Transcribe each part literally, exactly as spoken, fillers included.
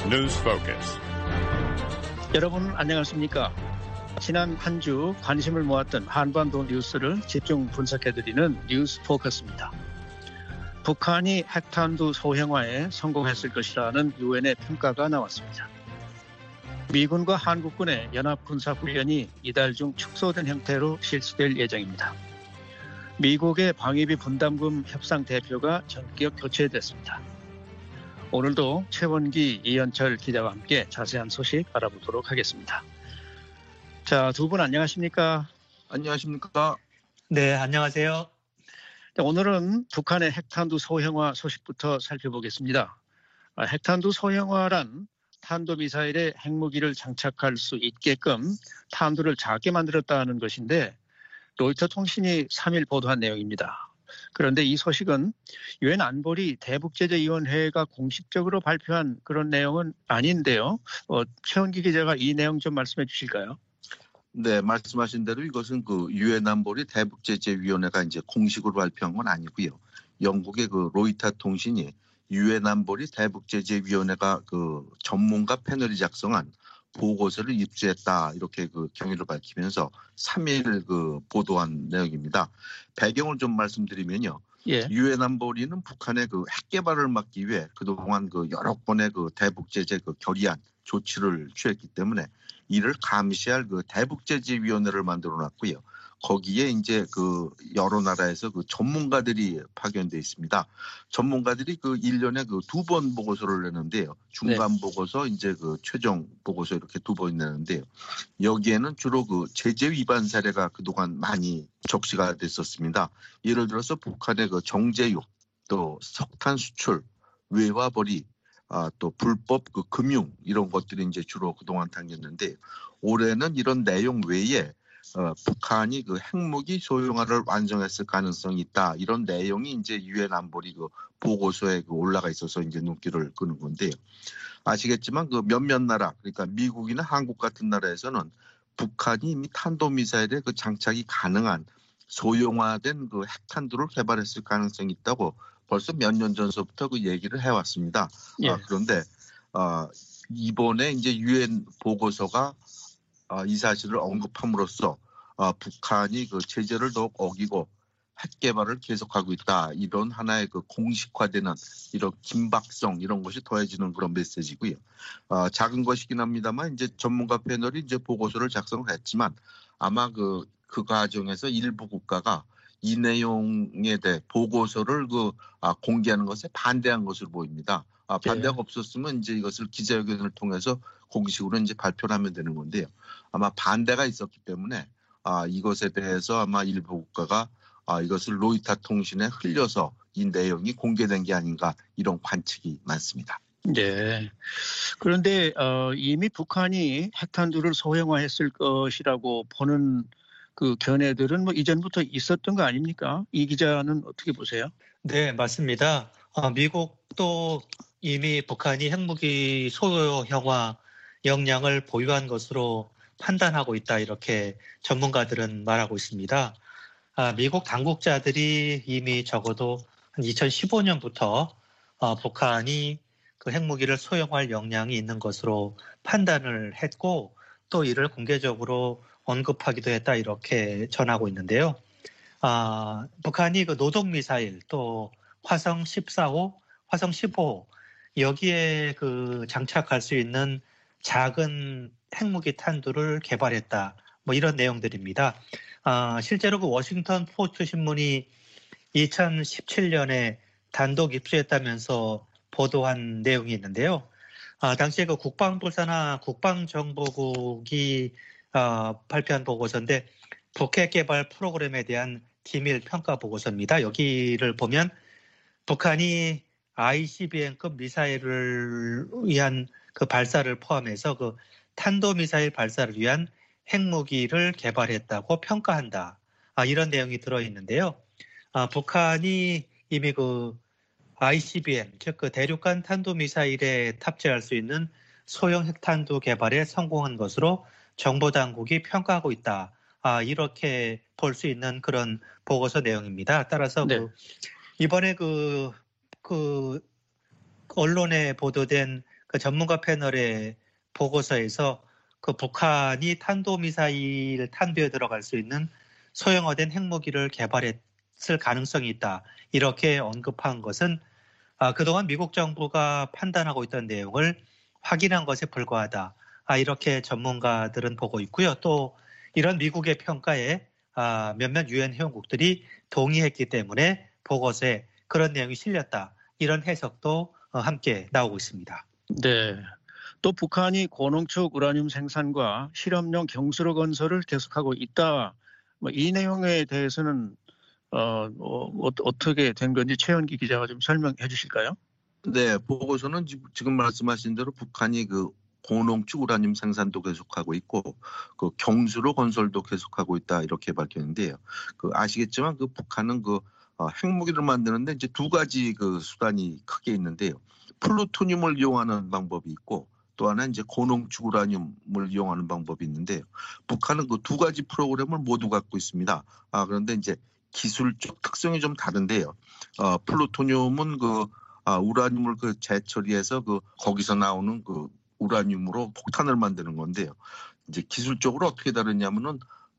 News Focus. 여러분 안녕하십니까? 지난 한 주 관심을 모았던 한반도 뉴스를 집중 분석해드리는 뉴스 포커스입니다. 북한이 핵탄두 소형화에 성공했을 것이라는 유엔의 평가가 나왔습니다. 미군과 한국군의 연합군사훈련이 이달 중 축소된 형태로 실시될 예정입니다. 미국의 방위비 분담금 협상 대표가 전격 교체됐습니다. 오늘도 최원기, 이현철 기자와 함께 자세한 소식 알아보도록 하겠습니다. 자, 두 분 안녕하십니까? 안녕하십니까? 네, 안녕하세요. 오늘은 북한의 핵탄두 소형화 소식부터 살펴보겠습니다. 핵탄두 소형화란 탄도미사일에 핵무기를 장착할 수 있게끔 탄두를 작게 만들었다는 것인데 로이터 통신이 삼 일 보도한 내용입니다. 그런데 이 소식은 유엔 안보리 대북제재위원회가 공식적으로 발표한 그런 내용은 아닌데요. 어, 최원기 기자가 이 내용 좀 말씀해 주실까요? 네, 말씀하신 대로 이것은 그 유엔 안보리 대북제재위원회가 이제 공식으로 발표한 건 아니고요. 영국의 그 로이터 통신이 유엔 안보리 대북제재위원회가 그 전문가 패널이 작성한 보고서를 입수했다 이렇게 그 경위를 밝히면서 삼 일 그 보도한 내용입니다. 배경을 좀 말씀드리면요. 예. 유엔 안보리는 북한의 그 핵 개발을 막기 위해 그동안 그 여러 번의 그 대북 제재 그 결의안 조치를 취했기 때문에 이를 감시할 그 대북 제재 위원회를 만들어 놨고요. 거기에 이제 그 여러 나라에서 그 전문가들이 파견돼 있습니다. 전문가들이 그 일 년에 그 두 번 보고서를 내는데요. 중간 네. 보고서, 이제 그 최종 보고서 이렇게 두 번 내는데요. 여기에는 주로 그 제재 위반 사례가 그동안 많이 적시가 됐었습니다. 예를 들어서 북한의 그 정제육, 또 석탄 수출, 외화 벌이, 아, 또 불법 그 금융 이런 것들이 이제 주로 그동안 당겼는데 올해는 이런 내용 외에 어, 북한이 그 핵무기 소형화를 완성했을 가능성이 있다. 이런 내용이 이제 유엔 안보리 그 보고서에 그 올라가 있어서 이제 눈길을 끄는 건데요. 아시겠지만 그 몇몇 나라, 그러니까 미국이나 한국 같은 나라에서는 북한이 이미 탄도미사일에 그 장착이 가능한 소형화된 그 핵탄두를 개발했을 가능성이 있다고 벌써 몇 년 전서부터 그 얘기를 해왔습니다. 예. 아, 그런데 어, 이번에 이제 유엔 보고서가 어, 이 사실을 언급함으로써 어, 북한이 그 제재를 더욱 어기고 핵 개발을 계속하고 있다. 이런 하나의 그 공식화되는 이런 긴박성 이런 것이 더해지는 그런 메시지고요. 어, 작은 것이긴 합니다만 이제 전문가 패널이 이제 보고서를 작성했지만 아마 그, 그 과정에서 일부 국가가 이 내용에 대해 보고서를 그 아, 공개하는 것에 반대한 것으로 보입니다. 아, 반대가 네. 없었으면 이제 이것을 기자회견을 통해서 공식으로 이제 발표를 하면 되는 건데요. 아마 반대가 있었기 때문에 아, 이것에 대해서 아마 일부 국가가 아, 이것을 로이터 통신에 흘려서 이 내용이 공개된 게 아닌가 이런 관측이 많습니다. 네. 그런데 어, 이미 북한이 핵탄두를 소형화했을 것이라고 보는 그 견해들은 뭐 이전부터 있었던 거 아닙니까? 이 기자는 어떻게 보세요? 네, 맞습니다. 어, 미국도 이미 북한이 핵무기 소형화 역량을 보유한 것으로 판단하고 있다 이렇게 전문가들은 말하고 있습니다. 아, 미국 당국자들이 이미 적어도 한 이천십오 년부터 어, 북한이 그 핵무기를 소형화할 역량이 있는 것으로 판단을 했고 또 이를 공개적으로 언급하기도 했다 이렇게 전하고 있는데요. 아, 북한이 그 노동미사일 또 화성 십사 호, 화성 십오 호 여기에 그 장착할 수 있는 작은 핵무기 탄두를 개발했다. 뭐 이런 내용들입니다. 아, 실제로 그 워싱턴 포스트 신문이 이천십칠 년에 단독 입수했다면서 보도한 내용이 있는데요. 아, 당시에 그 국방부 산하 국방정보국이 어, 발표한 보고서인데 북핵 개발 프로그램에 대한 기밀 평가 보고서입니다. 여기를 보면 북한이 아이씨비엠급 미사일을 위한 그 발사를 포함해서 그 탄도미사일 발사를 위한 핵무기를 개발했다고 평가한다. 아, 이런 내용이 들어있는데요. 아, 북한이 이미 그 아이씨비엠, 즉 그 대륙간 탄도미사일에 탑재할 수 있는 소형 핵탄두 개발에 성공한 것으로 정보당국이 평가하고 있다. 아, 이렇게 볼 수 있는 그런 보고서 내용입니다. 따라서 네. 그 이번에 그, 그 언론에 보도된 그 전문가 패널의 보고서에서 그 북한이 탄도미사일 탄두에 들어갈 수 있는 소형화된 핵무기를 개발했을 가능성이 있다. 이렇게 언급한 것은 아, 그동안 미국 정부가 판단하고 있던 내용을 확인한 것에 불과하다. 아, 이렇게 전문가들은 보고 있고요. 또 이런 미국의 평가에 아, 몇몇 유엔 회원국들이 동의했기 때문에 보고서에 그런 내용이 실렸다. 이런 해석도 어, 함께 나오고 있습니다. 네. 또 북한이 고농축 우라늄 생산과 실험용 경수로 건설을 계속하고 있다. 뭐 이 내용에 대해서는 어, 어, 어떻게 된 건지 최현기 기자가 좀 설명해 주실까요? 네, 보고서는 지금 말씀하신 대로 북한이 그 고농축 우라늄 생산도 계속하고 있고 그 경수로 건설도 계속하고 있다 이렇게 밝혔는데요. 그 아시겠지만 그 북한은 그 어, 핵무기를 만드는데 이제 두 가지 그 수단이 크게 있는데요. 플루토늄을 이용하는 방법이 있고 또 하나 이제 고농축 우라늄을 이용하는 방법이 있는데요. 북한은 그 두 가지 프로그램을 모두 갖고 있습니다. 아, 그런데 이제 기술적 특성이 좀 다른데요. 어, 플루토늄은 그 아, 우라늄을 그 재처리해서 그 거기서 나오는 그 우라늄으로 폭탄을 만드는 건데요. 이제 기술적으로 어떻게 다르냐면은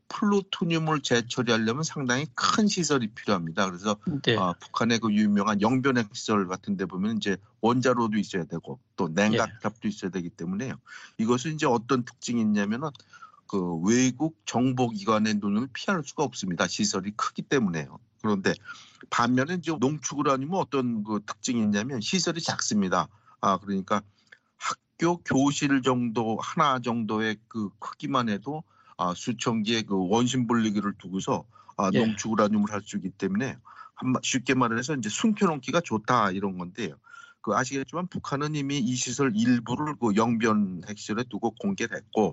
플루토늄을 재처리하려면 상당히 큰 시설이 필요합니다. 그래서 네. 어, 북한의 그 유명한 영변핵 시설 같은 데 보면 이제 원자로도 있어야 되고 또 냉각탑도 있어야 되기 때문에요. 이것은 이제 어떤 특징이 있냐면은 그 외국 정보기관의 눈을 피할 수가 없습니다. 시설이 크기 때문에요. 그런데 반면에 이제 농축 우라늄은 어떤 그 특징이 있냐면 시설이 작습니다. 아, 그러니까 학교 교실 정도 하나 정도의 그 크기만 해도 아, 수천 개의 그 원심 분리기를 두고서 아, 예. 농축 우라늄을 할 수 있기 때문에 한, 쉽게 말해서 이제 숨겨놓기가 좋다 이런 건데요. 그 아시겠지만 북한은 이미 이 시설 일부를 그 영변 핵시설에 두고 공개를 했고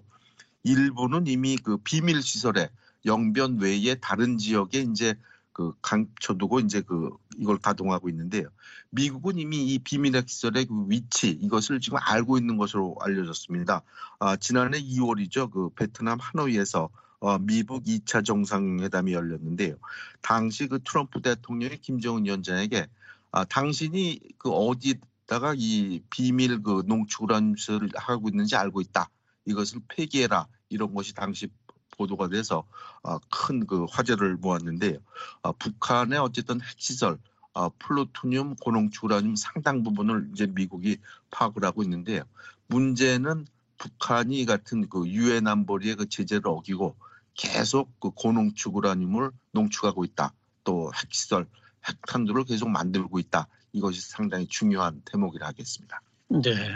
일부는 이미 그 비밀 시설에 영변 외에 다른 지역에 이제 그 감춰두고 이제 그 이걸 가동하고 있는데요. 미국은 이미 이 비밀 핵시설의 그 위치 이것을 지금 알고 있는 것으로 알려졌습니다. 아, 지난해 이월이죠. 그 베트남 하노이에서 어, 미국 이 차 정상회담이 열렸는데요. 당시 그 트럼프 대통령이 김정은 위원장에게 아, 당신이 그 어디다가 이 비밀 그 농축 우라늄을 하고 있는지 알고 있다. 이것을 폐기해라. 이런 것이 당시 보도가 돼서 큰 그 화제를 모았는데요. 북한의 어쨌든 핵시설, 플루토늄, 고농축 우라늄 상당 부분을 이제 미국이 파악을 하고 있는데요. 문제는 북한이 같은 그 유엔 안보리의 그 제재를 어기고 계속 그 고농축 우라늄을 농축하고 있다. 또 핵시설, 핵탄두를 계속 만들고 있다. 이것이 상당히 중요한 대목이라 하겠습니다. 네.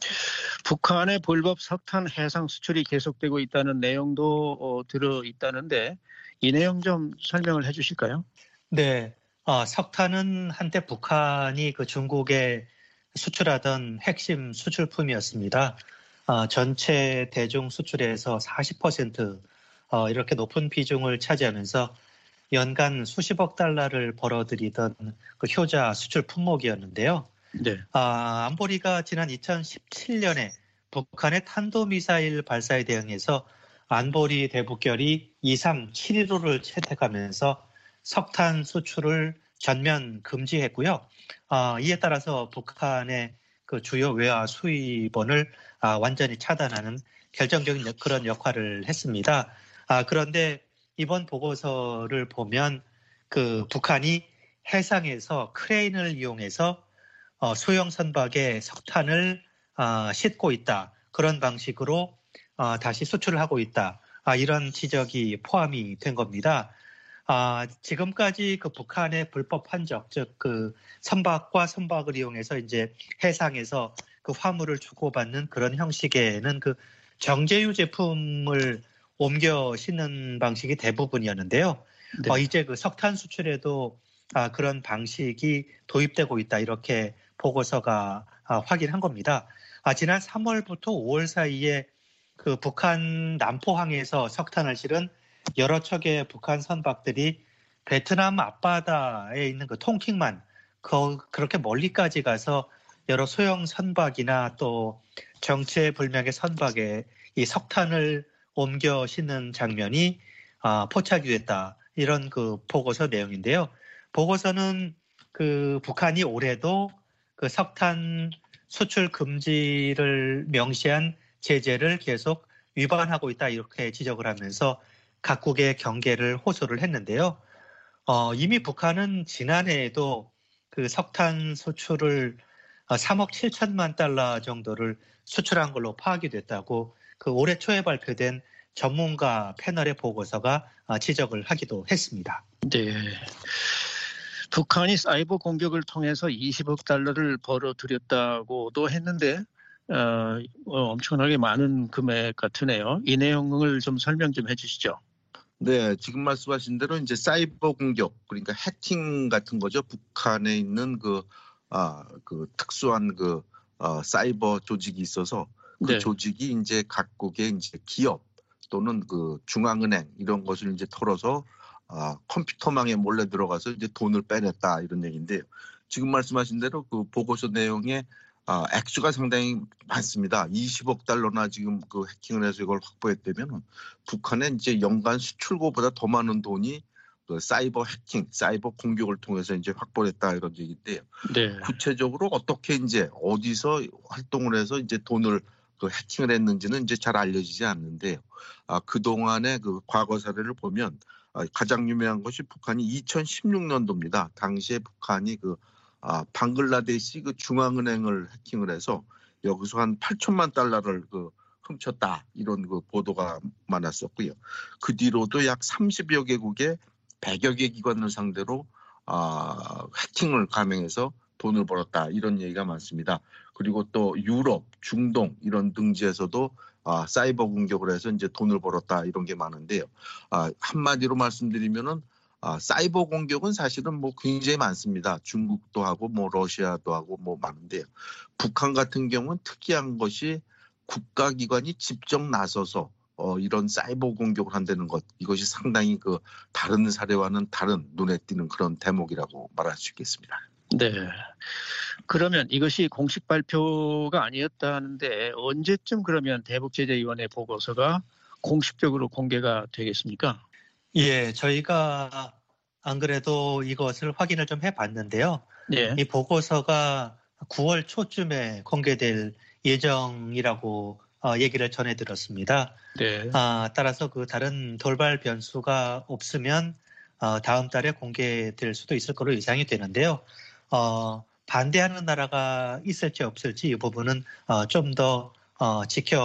북한의 불법 석탄 해상 수출이 계속되고 있다는 내용도 어, 들어 있다는데 이 내용 좀 설명을 해주실까요? 네, 어, 석탄은 한때 북한이 그 중국에 수출하던 핵심 수출품이었습니다. 어, 전체 대중 수출에서 사십 퍼센트 어, 이렇게 높은 비중을 차지하면서 연간 수십억 달러를 벌어들이던 그 효자 수출 품목이었는데요. 네. 아, 안보리가 지난 이천십칠 년에 북한의 탄도미사일 발사에 대응해서 안보리 대북결의 이삼칠일오를 채택하면서 석탄 수출을 전면 금지했고요. 아, 이에 따라서 북한의 그 주요 외화 수입원을 아, 완전히 차단하는 결정적인 그런 역할을 했습니다. 아, 그런데 이번 보고서를 보면 그 북한이 해상에서 크레인을 이용해서 어, 소형 선박에 석탄을 어, 싣고 있다. 그런 방식으로 어, 다시 수출을 하고 있다. 아, 이런 지적이 포함이 된 겁니다. 아, 지금까지 그 북한의 불법 환적, 즉 그 선박과 선박을 이용해서 이제 해상에서 그 화물을 주고받는 그런 형식에는 그 정제유 제품을 옮겨 싣는 방식이 대부분이었는데요. 네. 어, 이제 그 석탄 수출에도 아, 그런 방식이 도입되고 있다. 이렇게 보고서가 아, 확인한 겁니다. 아, 지난 삼월부터 오월 사이에 그 북한 남포항에서 석탄을 실은 여러 척의 북한 선박들이 베트남 앞바다에 있는 그 통킹만 그, 그렇게 멀리까지 가서 여러 소형 선박이나 또 정체불명의 선박에 이 석탄을 옮겨 싣는 장면이 아, 포착이 됐다. 이런 그 보고서 내용인데요. 보고서는 그 북한이 올해도 그 석탄 수출 금지를 명시한 제재를 계속 위반하고 있다 이렇게 지적을 하면서 각국의 경계를 호소를 했는데요. 어, 이미 북한은 지난해에도 그 석탄 수출을 삼억 칠천만 달러 정도를 수출한 걸로 파악이 됐다고 그 올해 초에 발표된 전문가 패널의 보고서가 지적을 하기도 했습니다. 네. 북한이 사이버 공격을 통해서 이십억 달러를 벌어들였다고도 했는데 어, 엄청나게 많은 금액 같으네요. 이 내용을 좀 설명 좀 해주시죠. 네, 지금 말씀하신 대로 이제 사이버 공격, 그러니까 해킹 같은 거죠. 북한에 있는 그, 아, 그 특수한 그 어, 사이버 조직이 있어서 그 네. 조직이 이제 각국의 이제 기업 또는 그 중앙은행 이런 것을 이제 털어서 아, 컴퓨터망에 몰래 들어가서 이제 돈을 빼냈다 이런 얘기인데요. 지금 말씀하신 대로 그 보고서 내용에 아, 액수가 상당히 많습니다. 이십억 달러나 지금 그 해킹을 해서 이걸 확보했다면 북한의 이제 연간 수출고보다 더 많은 돈이 그 사이버 해킹, 사이버 공격을 통해서 이제 확보했다 이런 얘기인데요. 네. 구체적으로 어떻게 이제 어디서 활동을 해서 이제 돈을 그 해킹을 했는지는 이제 잘 알려지지 않는데요. 아, 그 동안의 그 과거 사례를 보면 아, 가장 유명한 것이 북한이 이천십육 년도입니다. 당시에 북한이 그 아, 방글라데시 그 중앙은행을 해킹을 해서 여기서 한 팔천만 달러를 그 훔쳤다 이런 그 보도가 많았었고요. 그 뒤로도 약 삼십여 개국의 백여 개 기관을 상대로 아, 해킹을 감행해서 돈을 벌었다 이런 얘기가 많습니다. 그리고 또 유럽, 중동 이런 등지에서도 아, 사이버 공격을 해서 이제 돈을 벌었다 이런 게 많은데요. 아, 한마디로 말씀드리면은 아, 사이버 공격은 사실은 뭐 굉장히 많습니다. 중국도 하고 뭐 러시아도 하고 뭐 많은데요. 북한 같은 경우는 특이한 것이 국가기관이 직접 나서서 어, 이런 사이버 공격을 한다는 것, 이것이 상당히 그 다른 사례와는 다른 눈에 띄는 그런 대목이라고 말할 수 있겠습니다. 네. 그러면 이것이 공식 발표가 아니었다는데 언제쯤 그러면 대북제재위원회 보고서가 공식적으로 공개가 되겠습니까? 예, 저희가 안 그래도 이것을 확인을 좀 해봤는데요. 네. 이 보고서가 구월 초쯤에 공개될 예정이라고 어, 얘기를 전해들었습니다. 네. 아, 따라서 그 다른 돌발 변수가 없으면 어, 다음 달에 공개될 수도 있을 거로 예상이 되는데요. 어, 반대하는 나라가 있을지 없을지 이 부분은 어, 좀 더 어,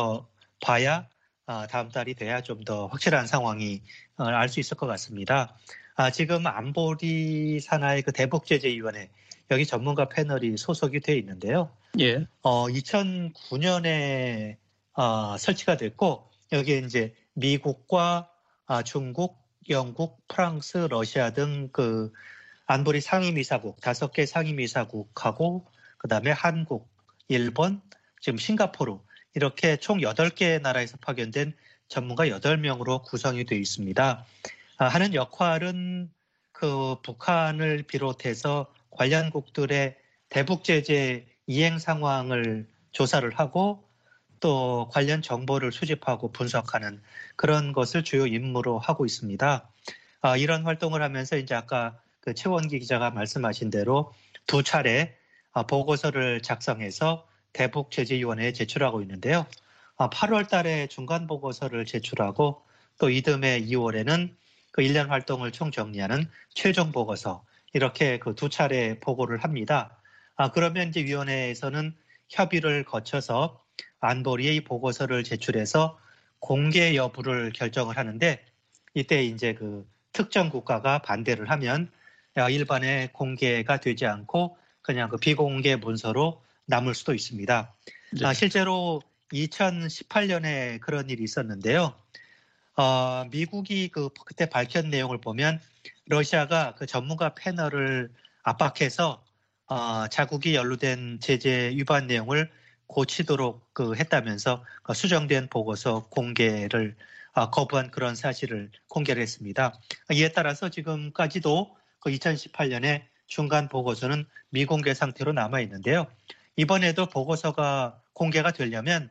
지켜봐야 어, 다음 달이 돼야 좀 더 확실한 상황이 어, 알 수 있을 것 같습니다. 아, 지금 안보리 산하의 그 대북제재위원회 여기 전문가 패널이 소속이 돼 있는데요. 예. 어, 이천구 년에 어, 설치가 됐고 여기에 이제 미국과 아, 중국, 영국, 프랑스, 러시아 등 그 안보리 상임이사국 다섯 개 상임이사국하고 그다음에 한국, 일본, 지금 싱가포르 이렇게 총 여덟 개 나라에서 파견된 전문가 여덟 명으로 구성이 되어 있습니다. 아, 하는 역할은 그 북한을 비롯해서 관련국들의 대북제재 이행 상황을 조사를 하고 또 관련 정보를 수집하고 분석하는 그런 것을 주요 임무로 하고 있습니다. 아, 이런 활동을 하면서 이제 아까 그 최원기 기자가 말씀하신 대로 두 차례 보고서를 작성해서 대북제재위원회에 제출하고 있는데요. 팔월 달에 중간 보고서를 제출하고 또 이듬해 이월에는 그 일 년 활동을 총정리하는 최종 보고서 이렇게 그 두 차례 보고를 합니다. 아, 그러면 이제 위원회에서는 협의를 거쳐서 안보리의 보고서를 제출해서 공개 여부를 결정을 하는데 이때 이제 그 특정 국가가 반대를 하면 일반에 공개가 되지 않고 그냥 그 비공개 문서로 남을 수도 있습니다. 네. 아, 실제로 이천십팔 년에 그런 일이 있었는데요. 어, 미국이 그 그때 밝힌 내용을 보면 러시아가 그 전문가 패널을 압박해서 어, 자국이 연루된 제재 위반 내용을 고치도록 그 했다면서 그 수정된 보고서 공개를 어, 거부한 그런 사실을 공개를 했습니다. 이에 따라서 지금까지도 그 이천십팔 년에 중간 보고서는 미공개 상태로 남아 있는데요. 이번에도 보고서가 공개가 되려면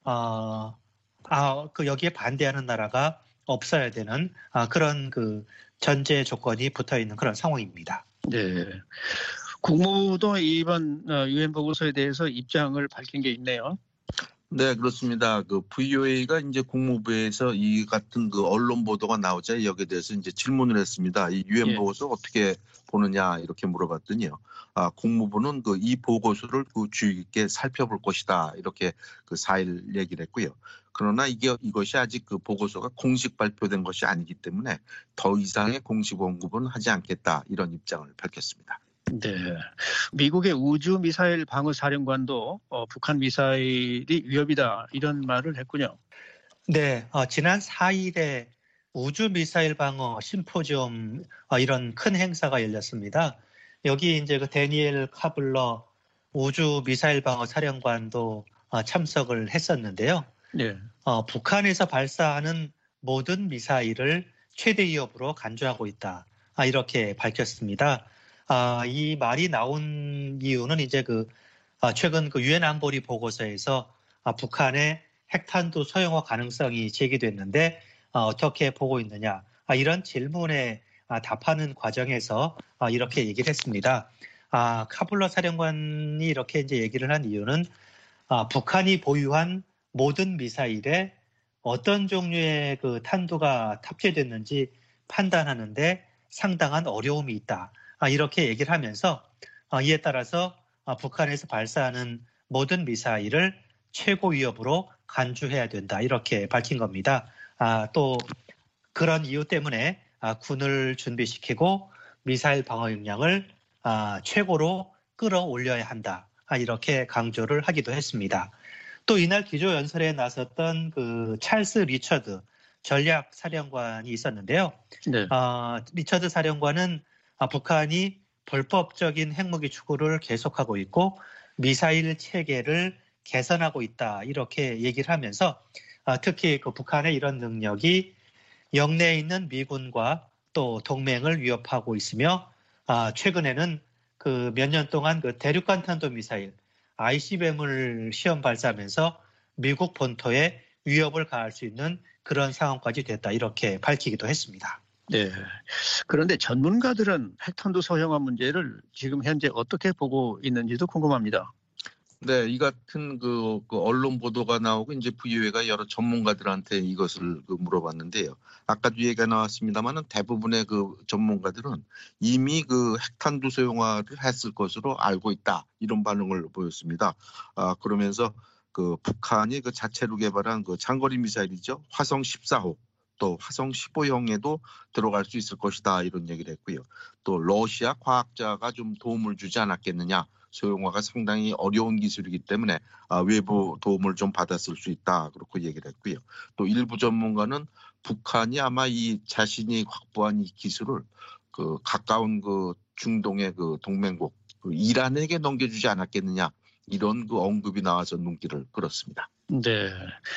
어, 아, 그 여기에 반대하는 나라가 없어야 되는 아, 그런 그 전제 조건이 붙어 있는 그런 상황입니다. 네. 국무부도 이번 유엔 보고서에 대해서 입장을 밝힌 게 있네요. 네, 그렇습니다. 그 브이오에이가 이제 국무부에서 이 같은 그 언론 보도가 나오자 여기에 대해서 이제 질문을 했습니다. 이 유엔 예. 보고서 어떻게 보느냐 이렇게 물어봤더니요. 아, 국무부는 그 이 보고서를 그 주의 깊게 살펴볼 것이다 이렇게 그 사 일 얘기를 했고요. 그러나 이게 이것이 아직 그 보고서가 공식 발표된 것이 아니기 때문에 더 이상의 공식 언급은 하지 않겠다 이런 입장을 밝혔습니다. 네, 미국의 우주 미사일 방어 사령관도 어, 북한 미사일이 위협이다 이런 말을 했군요. 네, 어, 지난 사 일에 우주 미사일 방어 심포지엄 어, 이런 큰 행사가 열렸습니다. 여기 이제 그 데니엘 카블러 우주 미사일 방어 사령관도 어, 참석을 했었는데요. 네, 어, 북한에서 발사하는 모든 미사일을 최대 위협으로 간주하고 있다. 아, 이렇게 밝혔습니다. 아, 이 말이 나온 이유는 이제 그 아, 최근 그 유엔 안보리 보고서에서 아, 북한의 핵탄두 소형화 가능성이 제기됐는데 아, 어떻게 보고 있느냐 아, 이런 질문에 아, 답하는 과정에서 아, 이렇게 얘기를 했습니다. 아, 카블러 사령관이 이렇게 이제 얘기를 한 이유는 아, 북한이 보유한 모든 미사일에 어떤 종류의 그 탄두가 탑재됐는지 판단하는데 상당한 어려움이 있다. 아, 이렇게 얘기를 하면서 아, 이에 따라서 아, 북한에서 발사하는 모든 미사일을 최고 위협으로 간주해야 된다. 이렇게 밝힌 겁니다. 아, 또 그런 이유 때문에 아, 군을 준비시키고 미사일 방어 역량을 아, 최고로 끌어올려야 한다. 아, 이렇게 강조를 하기도 했습니다. 또 이날 기조연설에 나섰던 그 찰스 리처드 전략 사령관이 있었는데요. 네. 아, 리처드 사령관은 아, 북한이 불법적인 핵무기 추구를 계속하고 있고 미사일 체계를 개선하고 있다 이렇게 얘기를 하면서 아, 특히 그 북한의 이런 능력이 영내에 있는 미군과 또 동맹을 위협하고 있으며 아, 최근에는 그 몇 년 동안 그 대륙간 탄도 미사일 아이씨비엠을 시험 발사하면서 미국 본토에 위협을 가할 수 있는 그런 상황까지 됐다 이렇게 밝히기도 했습니다. 네. 그런데 전문가들은 핵탄두 소형화 문제를 지금 현재 어떻게 보고 있는지도 궁금합니다. 네, 이 같은 그, 그 언론 보도가 나오고 이제 브이오에이가 여러 전문가들한테 이것을 그 물어봤는데요. 아까도 얘기가 나왔습니다만은 대부분의 그 전문가들은 이미 그 핵탄두 소형화를 했을 것으로 알고 있다 이런 반응을 보였습니다. 아, 그러면서 그 북한이 그 자체로 개발한 그 장거리 미사일이죠. 화성 십사 호. 또 화성 십오 형에도 들어갈 수 있을 것이다 이런 얘기를 했고요. 또 러시아 과학자가 좀 도움을 주지 않았겠느냐. 소형화가 상당히 어려운 기술이기 때문에 외부 도움을 좀 받았을 수 있다 그렇게 얘기를 했고요. 또 일부 전문가는 북한이 아마 이 자신이 확보한 이 기술을 그 가까운 그 중동의 그 동맹국 그 이란에게 넘겨주지 않았겠느냐 이런 그 언급이 나와서 눈길을 끌었습니다. 네.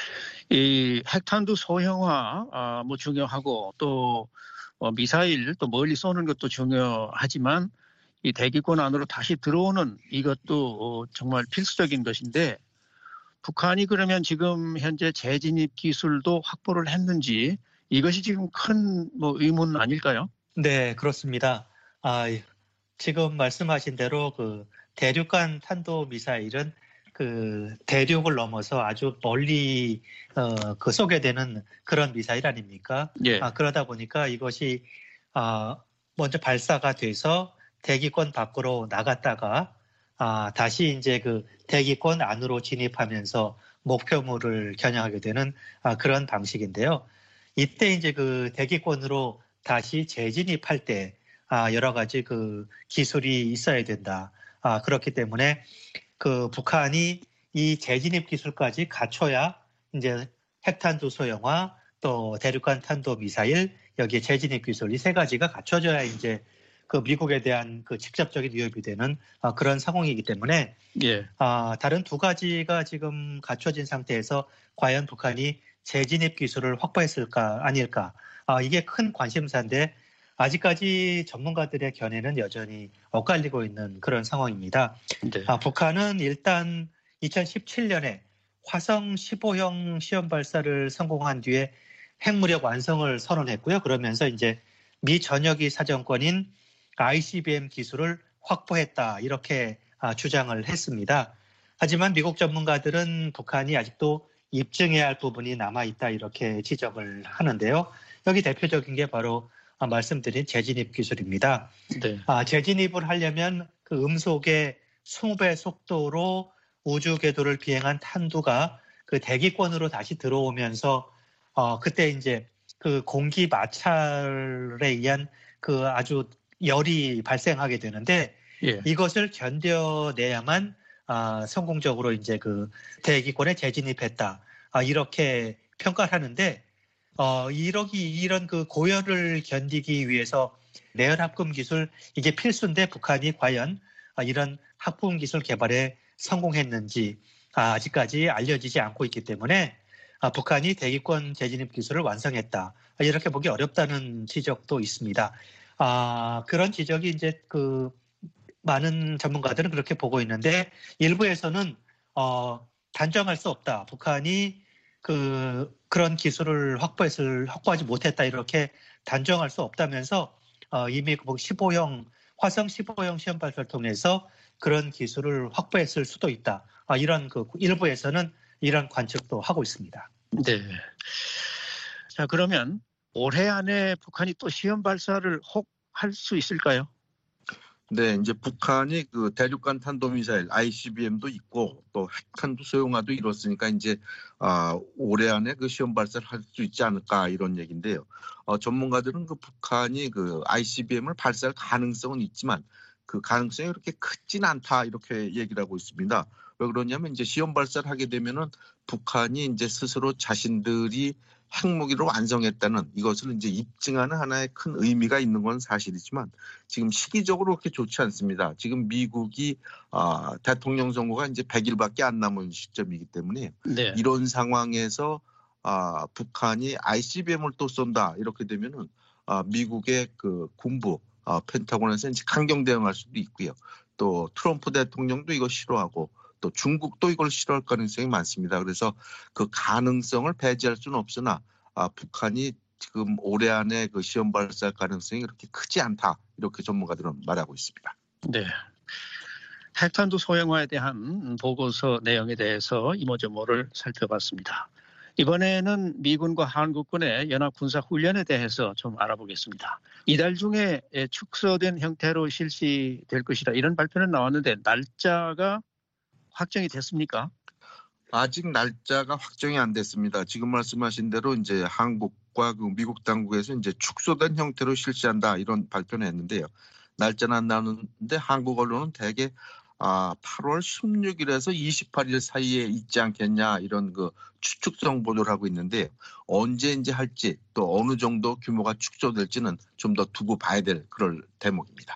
이 핵탄두 소형화 아, 뭐 중요하고 또 어, 미사일 또 멀리 쏘는 것도 중요하지만 이 대기권 안으로 다시 들어오는 이것도 어, 정말 필수적인 것인데 북한이 그러면 지금 현재 재진입 기술도 확보를 했는지 이것이 지금 큰 뭐 의문 아닐까요? 네, 그렇습니다. 아, 지금 말씀하신 대로 그 대륙간 탄도 미사일은 그 대륙을 넘어서 아주 멀리 어, 그 쏘게 되는 그런 미사일 아닙니까? 예. 아, 그러다 보니까 이것이 아, 먼저 발사가 돼서 대기권 밖으로 나갔다가 아, 다시 이제 그 대기권 안으로 진입하면서 목표물을 겨냥하게 되는 아, 그런 방식인데요. 이때 이제 그 대기권으로 다시 재진입할 때 아, 여러 가지 그 기술이 있어야 된다. 아, 그렇기 때문에 그 북한이 이 재진입 기술까지 갖춰야 이제 핵탄두 소형화 또 대륙간 탄도 미사일 여기에 재진입 기술 이 세 가지가 갖춰져야 이제 그 미국에 대한 그 직접적인 위협이 되는 아, 그런 상황이기 때문에 예. 아, 다른 두 가지가 지금 갖춰진 상태에서 과연 북한이 재진입 기술을 확보했을까 아닐까 아, 이게 큰 관심사인데 아직까지 전문가들의 견해는 여전히 엇갈리고 있는 그런 상황입니다. 네. 아, 북한은 일단 이천십칠 년에 화성 십오 형 시험 발사를 성공한 뒤에 핵무력 완성을 선언했고요. 그러면서 이제 미 전역이 사정권인 아이씨비엠 기술을 확보했다 이렇게 주장을 했습니다. 하지만 미국 전문가들은 북한이 아직도 입증해야 할 부분이 남아있다 이렇게 지적을 하는데요. 여기 대표적인 게 바로 말씀드린 재진입 기술입니다. 네. 아, 재진입을 하려면 그 음속의 이십 배 속도로 우주 궤도를 비행한 탄두가 그 대기권으로 다시 들어오면서 어, 그때 이제 그 공기 마찰에 의한 그 아주 열이 발생하게 되는데 예. 이것을 견뎌내야만 아, 성공적으로 이제 그 대기권에 재진입했다. 아, 이렇게 평가를 하는데 어, 이러기, 이런 그 고열을 견디기 위해서 내열 합금 기술 이게 필수인데 북한이 과연 아, 이런 합금 기술 개발에 성공했는지 아, 아직까지 알려지지 않고 있기 때문에 아, 북한이 대기권 재진입 기술을 완성했다. 아, 이렇게 보기 어렵다는 지적도 있습니다. 아, 그런 지적이 이제 그 많은 전문가들은 그렇게 보고 있는데 일부에서는 어, 단정할 수 없다. 북한이 그 그런 기술을 확보했을 확보하지 못했다 이렇게 단정할 수 없다면서 어, 이미 그 십오 형 화성 십오 형 시험 발사를 통해서 그런 기술을 확보했을 수도 있다. 아, 이런 그 일부에서는 이런 관측도 하고 있습니다. 네. 자, 그러면 올해 안에 북한이 또 시험 발사를 혹 할 수 있을까요? 네, 이제 북한이 그 대륙간 탄도미사일 아이씨비엠도 있고 또 핵탄두 소형화도 이뤘으니까 이제 아, 올해 안에 그 시험 발사를 할 수 있지 않을까 이런 얘기인데요. 어, 전문가들은 그 북한이 그 아이씨비엠을 발사할 가능성은 있지만 그 가능성이 그렇게 크진 않다 이렇게 얘기를 하고 있습니다. 왜 그러냐면 이제 시험 발사를 하게 되면은 북한이 이제 스스로 자신들이 핵무기를 완성했다는 이것을 이제 입증하는 하나의 큰 의미가 있는 건 사실이지만 지금 시기적으로 그렇게 좋지 않습니다. 지금 미국이 아, 대통령 선거가 이제 백 일밖에 안 남은 시점이기 때문에 네. 이런 상황에서 아, 북한이 아이씨비엠을 또 쏜다 이렇게 되면은 아, 미국의 그 군부 아, 펜타곤에서 이제 강경 대응할 수도 있고요. 또 트럼프 대통령도 이거 싫어하고 또 중국도 이걸 싫어할 가능성이 많습니다. 그래서 그 가능성을 배제할 수는 없으나 아, 북한이 지금 올해 안에 그 시험 발사할 가능성이 그렇게 크지 않다. 이렇게 전문가들은 말하고 있습니다. 네. 핵탄두 소형화에 대한 보고서 내용에 대해서 이모저모를 살펴봤습니다. 이번에는 미군과 한국군의 연합 군사 훈련에 대해서 좀 알아보겠습니다. 이달 중에 축소된 형태로 실시될 것이다. 이런 발표는 나왔는데 날짜가 확정이 됐습니까? 아직 날짜가 확정이 안 됐습니다. 지금 말씀하신 대로 이제 한국과 그 미국 당국에서 이제 축소된 형태로 실시한다 이런 발표를 했는데요. 날짜는 안 나오는데 한국 언론은 대개 아, 팔월 십육일에서 이십팔일 사이에 있지 않겠냐 이런 그 추측성 보도를 하고 있는데 언제 이제 할지 또 어느 정도 규모가 축소될지는 좀 더 두고 봐야 될 그럴 대목입니다.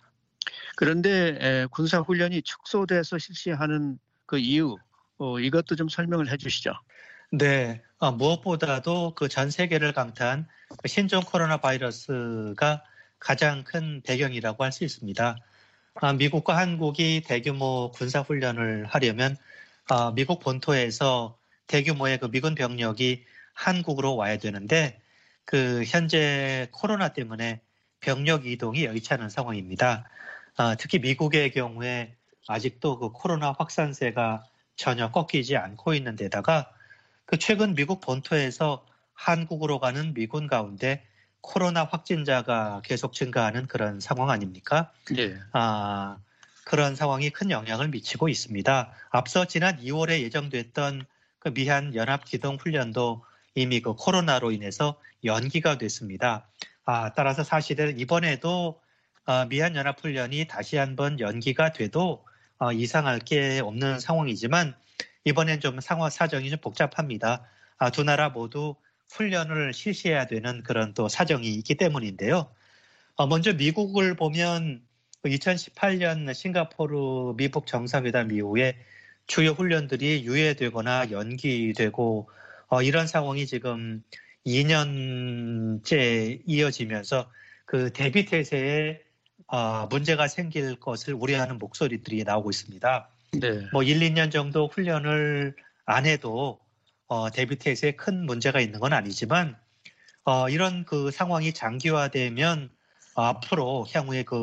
그런데 군사훈련이 축소돼서 실시하는 그 이유 어, 이것도 좀 설명을 해 주시죠. 네, 어, 무엇보다도 그 전 세계를 강타한 신종 코로나 바이러스가 가장 큰 배경이라고 할 수 있습니다. 아, 미국과 한국이 대규모 군사훈련을 하려면 아, 미국 본토에서 대규모의 그 미군 병력이 한국으로 와야 되는데 그 현재 코로나 때문에 병력 이동이 여의치 않은 상황입니다. 아, 특히 미국의 경우에 아직도 그 코로나 확산세가 전혀 꺾이지 않고 있는 데다가 그 최근 미국 본토에서 한국으로 가는 미군 가운데 코로나 확진자가 계속 증가하는 그런 상황 아닙니까? 네. 아, 그런 상황이 큰 영향을 미치고 있습니다. 앞서 지난 이월에 예정됐던 그 미한 연합 기동 훈련도 이미 그 코로나로 인해서 연기가 됐습니다. 아, 따라서 사실은 이번에도 어, 미한 연합 훈련이 다시 한번 연기가 돼도 어, 이상할 게 없는 상황이지만 이번엔 좀 상황 사정이 좀 복잡합니다. 아, 두 나라 모두 훈련을 실시해야 되는 그런 또 사정이 있기 때문인데요. 어, 먼저 미국을 보면 이천십팔년 싱가포르 미북 정상회담 이후에 주요 훈련들이 유예되거나 연기되고 어, 이런 상황이 지금 이 년째 이어지면서 그 대비 태세에 어, 문제가 생길 것을 우려하는 목소리들이 나오고 있습니다. 네. 뭐 일, 이 년 정도 훈련을 안 해도 어, 대비 태세에 큰 문제가 있는 건 아니지만 어, 이런 그 상황이 장기화되면 어, 앞으로 향후에 그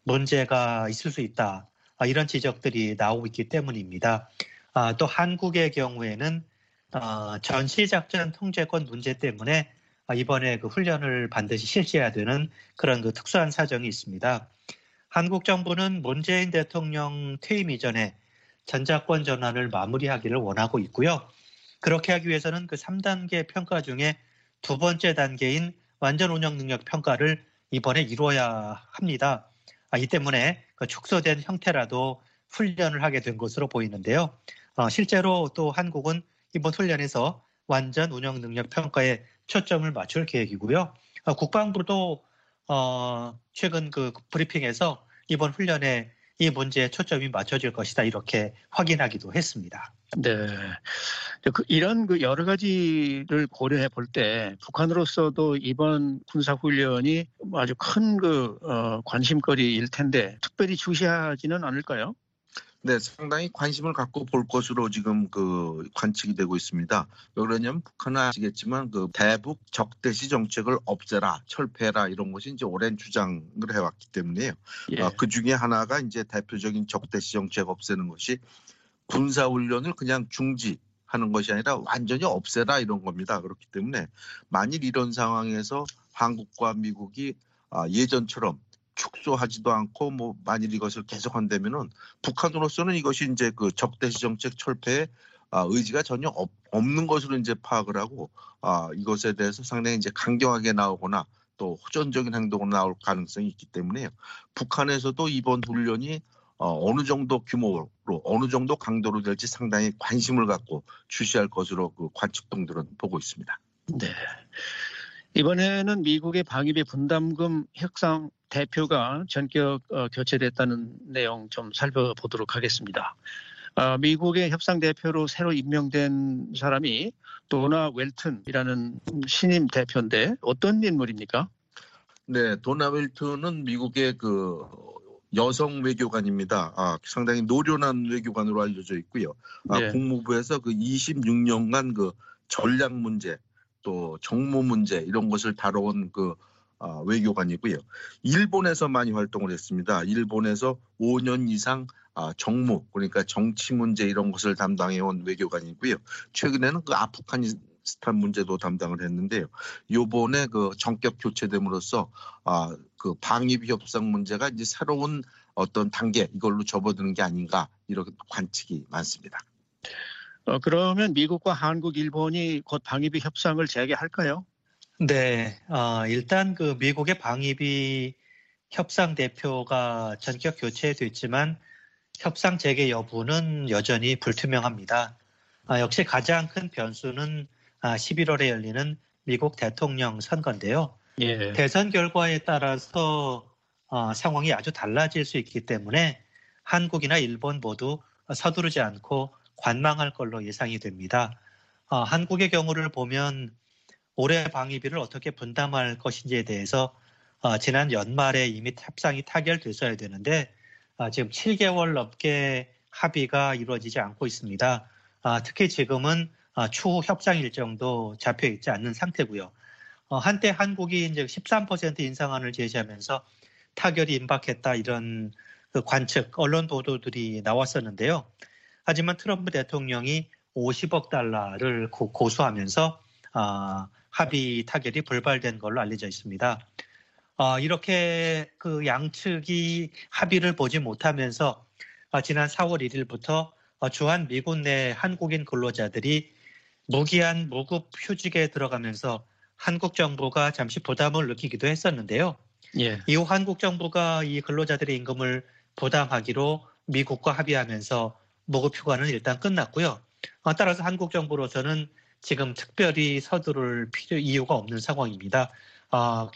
문제가 있을 수 있다. 아, 이런 지적들이 나오고 있기 때문입니다. 아, 또 한국의 경우에는 어, 전시작전 통제권 문제 때문에 아, 이번에 그 훈련을 반드시 실시해야 되는 그런 그 특수한 사정이 있습니다. 한국 정부는 문재인 대통령 퇴임 이전에 전자권 전환을 마무리하기를 원하고 있고요. 그렇게 하기 위해서는 그 삼 단계 평가 중에 두 번째 단계인 완전 운영 능력 평가를 이번에 이루어야 합니다. 아, 이 때문에 그 축소된 형태라도 훈련을 하게 된 것으로 보이는데요. 어, 실제로 또 한국은 이번 훈련에서 완전 운영 능력 평가에 초점을 맞출 계획이고요. 어, 국방부도 어, 최근 그 브리핑에서 이번 훈련에 이 문제에 초점이 맞춰질 것이다 이렇게 확인하기도 했습니다. 네. 그 이런 그 여러 가지를 고려해 볼 때 북한으로서도 이번 군사훈련이 아주 큰 그 어, 관심거리일 텐데 특별히 주시하지는 않을까요? 네, 상당히 관심을 갖고 볼 것으로 지금 그 관측이 되고 있습니다. 왜 그러냐면 북한은 아시겠지만 그 대북 적대시 정책을 없애라, 철폐해라 이런 것이 이제 오랜 주장을 해왔기 때문에요. 예. 어, 그 중에 하나가 이제 대표적인 적대시 정책 없애는 것이 군사훈련을 그냥 중지하는 것이 아니라 완전히 없애라 이런 겁니다. 그렇기 때문에 만일 이런 상황에서 한국과 미국이 예전처럼 축소하지도 않고 뭐 만일 이것을 계속한다면은 북한으로서는 이것이 이제 그 적대시 정책 철폐에 의지가 전혀 없, 없는 것으로 이제 파악을 하고 아, 이것에 대해서 상당히 이제 강경하게 나오거나 또 호전적인 행동으로 나올 가능성이 있기 때문에요. 북한에서도 이번 훈련이 어, 어느 정도 규모로 어느 정도 강도로 될지 상당히 관심을 갖고 주시할 것으로 그 관측동들은 보고 있습니다. 네. 이번에는 미국의 방위비 분담금 협상 대표가 전격 어, 교체됐다는 내용 좀 살펴보도록 하겠습니다. 어, 미국의 협상 대표로 새로 임명된 사람이 도나 웰튼이라는 신임 대표인데 어떤 인물입니까? 네, 도나 웰튼은 미국의 그 여성 외교관입니다. 아, 상당히 노련한 외교관으로 알려져 있고요. 아, 네. 국무부에서 그 이십육 년간 그 전략 문제 또 정무 문제 이런 것을 다뤄온 그 아, 외교관이고요. 일본에서 많이 활동을 했습니다. 일본에서 오 년 이상 아, 정무 그러니까 정치 문제 이런 것을 담당해온 외교관이고요. 최근에는 그 아프가니스탄 문제도 담당을 했는데요. 요번에 그 정격 교체됨으로써 아, 그 방위비 협상 문제가 이제 새로운 어떤 단계 이걸로 접어드는 게 아닌가 이런 관측이 많습니다. 어, 그러면 미국과 한국, 일본이 곧 방위비 협상을 재개할까요? 네, 어, 일단 그 미국의 방위비 협상 대표가 전격 교체됐지만 협상 재개 여부는 여전히 불투명합니다. 아, 역시 가장 큰 변수는 아, 십일월에 열리는 미국 대통령 선거인데요. 예. 대선 결과에 따라서 어, 상황이 아주 달라질 수 있기 때문에 한국이나 일본 모두 서두르지 않고 관망할 걸로 예상이 됩니다. 어, 한국의 경우를 보면 올해 방위비를 어떻게 분담할 것인지에 대해서 어, 지난 연말에 이미 협상이 타결됐어야 되는데 어, 지금 칠 개월 넘게 합의가 이루어지지 않고 있습니다. 어, 특히 지금은 어, 추후 협상 일정도 잡혀 있지 않는 상태고요. 어, 한때 한국이 이제 십삼 퍼센트 인상안을 제시하면서 타결이 임박했다 이런 그 관측 언론 보도들이 나왔었는데요. 하지만 트럼프 대통령이 오십억 달러를 고, 고수하면서 어, 합의 타결이 불발된 걸로 알려져 있습니다. 어, 이렇게 그 양측이 합의를 보지 못하면서 어, 지난 사월 일일부터 어, 주한 미군 내 한국인 근로자들이 무기한 무급 휴직에 들어가면서 한국 정부가 잠시 부담을 느끼기도 했었는데요. 예. 이후 한국 정부가 이 근로자들의 임금을 부담하기로 미국과 합의하면서 무급 휴가는 일단 끝났고요. 어, 따라서 한국 정부로서는 지금 특별히 서두를 필요 이유가 없는 상황입니다. 어,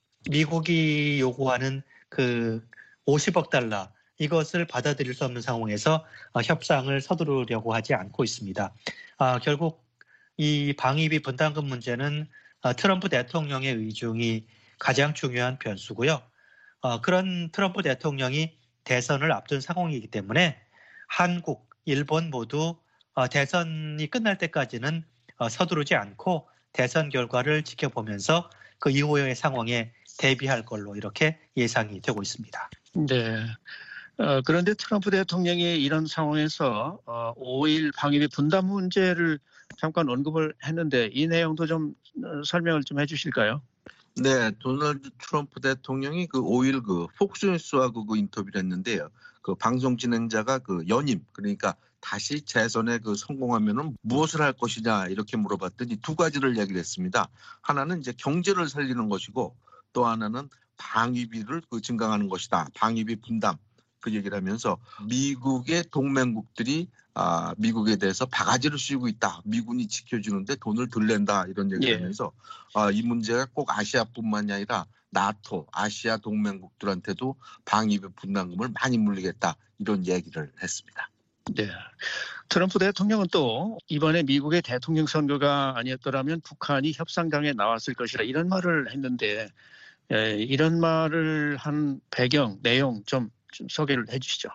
미국이 요구하는 그 오십억 달러 이것을 받아들일 수 없는 상황에서 어, 협상을 서두르려고 하지 않고 있습니다. 어, 결국 이 방위비 분담금 문제는 어, 트럼프 대통령의 의중이 가장 중요한 변수고요. 어, 그런 트럼프 대통령이 대선을 앞둔 상황이기 때문에 한국, 일본 모두 어, 대선이 끝날 때까지는 어, 서두르지 않고 대선 결과를 지켜보면서 그 이후의 상황에 대비할 걸로 이렇게 예상이 되고 있습니다. 네. 어, 그런데 트럼프 대통령이 이런 상황에서 어, 오일 방위비 분담 문제를 잠깐 언급을 했는데 이 내용도 좀 어, 설명을 좀 해주실까요? 네, 도널드 트럼프 대통령이 그 오일 그 폭스뉴스하고 그 인터뷰를 했는데요. 그 방송 진행자가 그 연임, 그러니까 다시 재선에 그 성공하면은 무엇을 할 것이냐 이렇게 물어봤더니 두 가지를 얘기를 했습니다. 하나는 이제 경제를 살리는 것이고 또 하나는 방위비를 그 증강하는 것이다. 방위비 분담. 그 얘기를 하면서 미국의 동맹국들이 아, 미국에 대해서 바가지를 씌우고 있다. 미군이 지켜주는데 돈을 덜 낸다. 이런 얘기를 예. 하면서 아, 이 문제가 꼭 아시아뿐만이 아니라 나토, 아시아 동맹국들한테도 방위비 분담금을 많이 물리겠다. 이런 얘기를 했습니다. 네. 트럼프 대통령은 또 이번에 미국의 대통령 선거가 아니었더라면 북한이 협상장에 나왔을 것이라 이런 말을 했는데 예, 이런 말을 한 배경, 내용 좀, 좀 소개를 해 주시죠.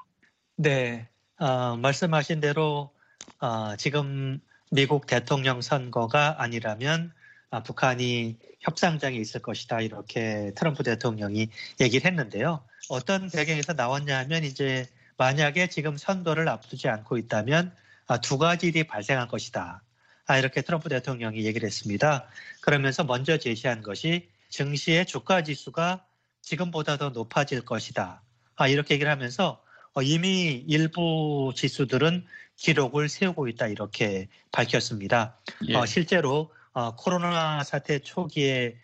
네, 어, 말씀하신 대로 어, 지금 미국 대통령 선거가 아니라면 아, 북한이 협상장에 있을 것이다 이렇게 트럼프 대통령이 얘기를 했는데요. 어떤 배경에서 나왔냐 하면 이제 만약에 지금 선거를 앞두지 않고 있다면 아, 두 가지 일이 발생할 것이다. 아, 이렇게 트럼프 대통령이 얘기를 했습니다. 그러면서 먼저 제시한 것이 증시의 주가 지수가 지금보다 더 높아질 것이다. 아, 이렇게 얘기를 하면서 어, 이미 일부 지수들은 기록을 세우고 있다 이렇게 밝혔습니다. 예. 어, 실제로 어, 코로나 사태 초기에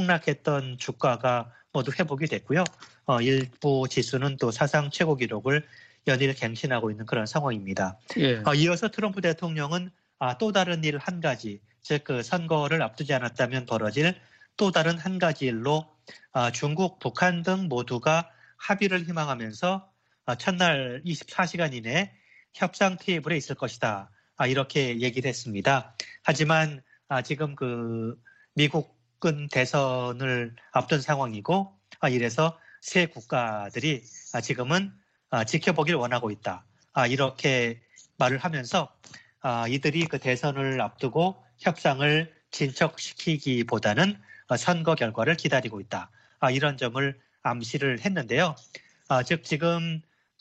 폭락했던 주가가 모두 회복이 됐고요. 어, 일부 지수는 또 사상 최고 기록을 연일 갱신하고 있는 그런 상황입니다. 예. 어, 이어서 트럼프 대통령은 아, 또 다른 일 한 가지, 즉 그 선거를 앞두지 않았다면 벌어질 또 다른 한 가지 일로 아, 중국, 북한 등 모두가 합의를 희망하면서 아, 첫날 이십사 시간 이내 협상 테이블에 있을 것이다. 아, 이렇게 얘기를 했습니다. 하지만 아, 지금 그 미국은 대선을 앞둔 상황이고 아, 이래서 세 국가들이 아, 지금은 아, 지켜보길 원하고 있다. 아, 이렇게 말을 하면서 아, 이들이 그 대선을 앞두고 협상을 진척시키기보다는 아, 선거 결과를 기다리고 있다. 아, 이런 점을 암시를 했는데요. 아, 즉 지금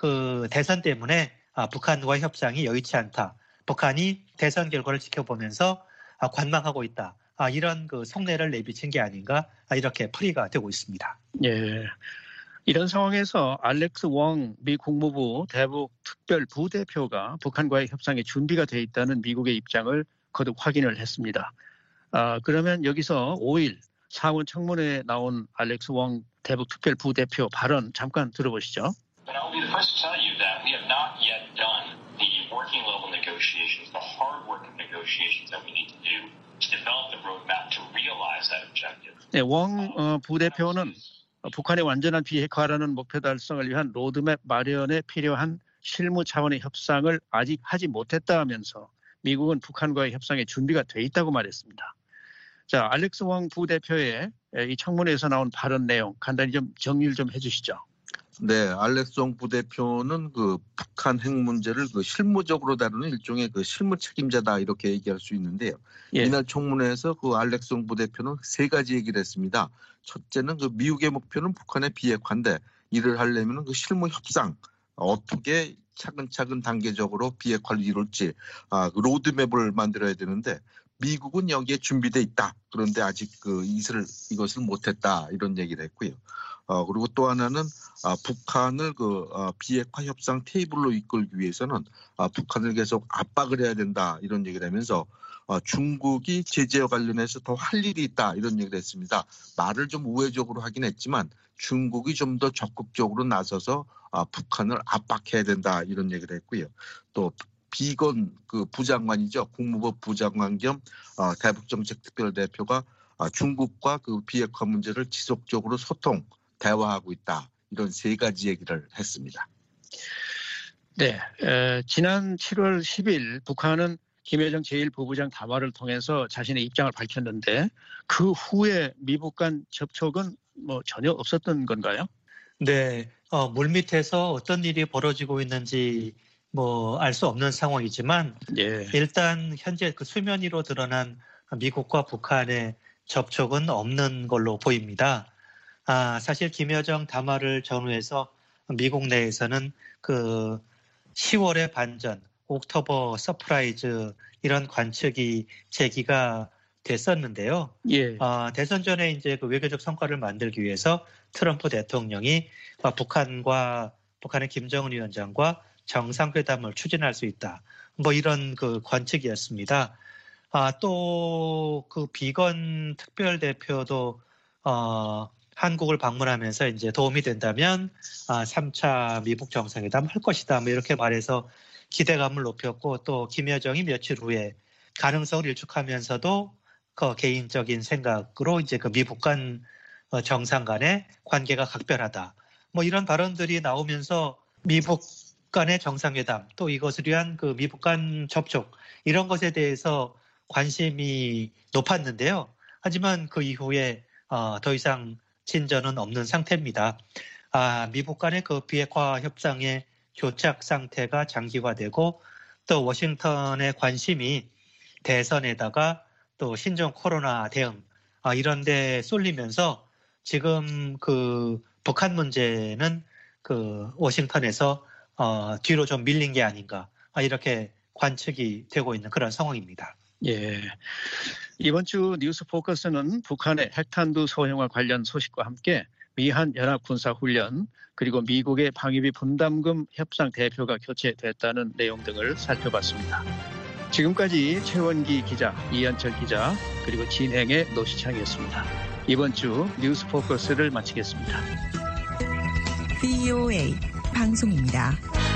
그 대선 때문에 아, 북한과 협상이 여의치 않다. 북한이 대선 결과를 지켜보면서 아, 관망하고 있다. 아, 이런 그 속내를 내비친 게 아닌가 아, 이렇게 풀이가 되고 있습니다. 예. 이런 상황에서 알렉스 웡 미 국무부 대북 특별 부대표가 북한과의 협상에 준비가 돼 있다는 미국의 입장을 거듭 확인을 했습니다. 아, 그러면 여기서 오일 상원 청문회에 나온 알렉스 웡 대북 특별 부대표 발언 잠깐 들어보시죠. But I'll be the first to tell you that we have not yet done the working level negotiations, the hard work of negotiations that we need to do to develop the roadmap to realize that objective. 네, 웡 어, 부대표는 북한의 완전한 비핵화라는 목표 달성을 위한 로드맵 마련에 필요한 실무 차원의 협상을 아직 하지 못했다 하면서 미국은 북한과의 협상에 준비가 돼 있다고 말했습니다. 자, 알렉스 웡 부대표의 이 청문회에서 나온 발언 내용 간단히 좀 정리를 좀 해주시죠. 네, 알렉스 웡 부대표는 그 북한 핵 문제를 그 실무적으로 다루는 일종의 그 실무 책임자다 이렇게 얘기할 수 있는데요. 예. 이날 청문회에서 그 알렉스 웡 부대표는 세 가지 얘기를 했습니다. 첫째는 그 미국의 목표는 북한의 비핵화인데 이를 하려면 그 실무 협상 어떻게 차근차근 단계적으로 비핵화를 이룰지 아, 그 로드맵을 만들어야 되는데 미국은 여기에 준비돼 있다. 그런데 아직 그 이것을 이것을 못했다 이런 얘기를 했고요. 어, 그리고 또 하나는 아, 북한을 그 아, 비핵화 협상 테이블로 이끌기 위해서는 아, 북한을 계속 압박을 해야 된다 이런 얘기를 하면서 아, 중국이 제재와 관련해서 더 할 일이 있다 이런 얘기를 했습니다. 말을 좀 우회적으로 하긴 했지만 중국이 좀 더 적극적으로 나서서 아, 북한을 압박해야 된다 이런 얘기를 했고요. 또 비건 그 부장관이죠. 국무부 부장관 겸 아, 대북정책특별대표가 아, 중국과 그 비핵화 문제를 지속적으로 소통 대화하고 있다. 이런 세 가지 얘기를 했습니다. 네, 에, 지난 칠월 십일 북한은 김여정 제일 부부장 담화를 통해서 자신의 입장을 밝혔는데 그 후에 미북 간 접촉은 뭐 전혀 없었던 건가요? 네, 어, 물밑에서 어떤 일이 벌어지고 있는지 뭐 알 수 없는 상황이지만 예. 일단 현재 그 수면 위로 드러난 미국과 북한의 접촉은 없는 걸로 보입니다. 아, 사실 김여정 담화를 전후해서 미국 내에서는 그 시월의 반전, 옥토버 서프라이즈 이런 관측이 제기가 됐었는데요. 예. 어, 대선 전에 이제 그 외교적 성과를 만들기 위해서 트럼프 대통령이 북한과 북한의 김정은 위원장과 정상회담을 추진할 수 있다. 뭐 이런 그 관측이었습니다. 아, 또 그 비건 특별대표도 어, 한국을 방문하면서 이제 도움이 된다면 아, 삼 차 미북 정상회담 할 것이다. 뭐 이렇게 말해서 기대감을 높였고 또 김여정이 며칠 후에 가능성을 일축하면서도 그 개인적인 생각으로 이제 그 미북 간 정상 간의 관계가 각별하다. 뭐 이런 발언들이 나오면서 미북 간의 정상회담 또 이것을 위한 그 미북 간 접촉 이런 것에 대해서 관심이 높았는데요. 하지만 그 이후에 어, 더 이상 진전은 없는 상태입니다. 아, 미북 간의 그 비핵화 협상의 조착 상태가 장기화되고 또 워싱턴의 관심이 대선에다가 또 신종 코로나 대응 아, 이런 데 쏠리면서 지금 그 북한 문제는 그 워싱턴에서 어, 뒤로 좀 밀린 게 아닌가 아, 이렇게 관측이 되고 있는 그런 상황입니다. 예. 이번 주 뉴스 포커스는 북한의 핵탄두 소형화 관련 소식과 함께 미한 연합군사훈련 그리고 미국의 방위비 분담금 협상 대표가 교체됐다는 내용 등을 살펴봤습니다. 지금까지 최원기 기자, 이현철 기자 그리고 진행의 노시창이었습니다. 이번 주 뉴스 포커스를 마치겠습니다. 브이오에이 방송입니다.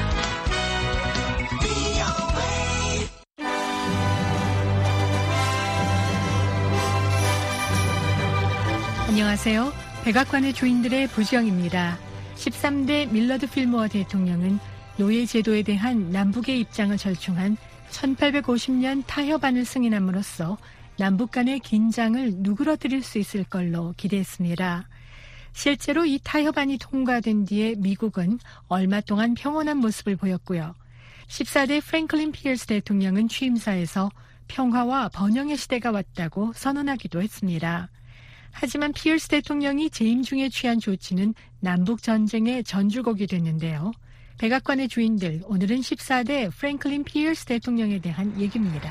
안녕하세요. 백악관의 주인들의 부지영입니다. 십삼 대 밀러드 필모어 대통령은 노예 제도에 대한 남북의 입장을 절충한 천팔백오십 년 타협안을 승인함으로써 남북 간의 긴장을 누그러뜨릴 수 있을 걸로 기대했습니다. 실제로 이 타협안이 통과된 뒤에 미국은 얼마 동안 평온한 모습을 보였고요. 십사 대 프랭클린 피어스 대통령은 취임사에서 평화와 번영의 시대가 왔다고 선언하기도 했습니다. 하지만 피어스 대통령이 재임 중에 취한 조치는 남북 전쟁의 전주곡이 됐는데요. 백악관의 주인들, 오늘은 십사 대 프랭클린 피어스 대통령에 대한 얘기입니다.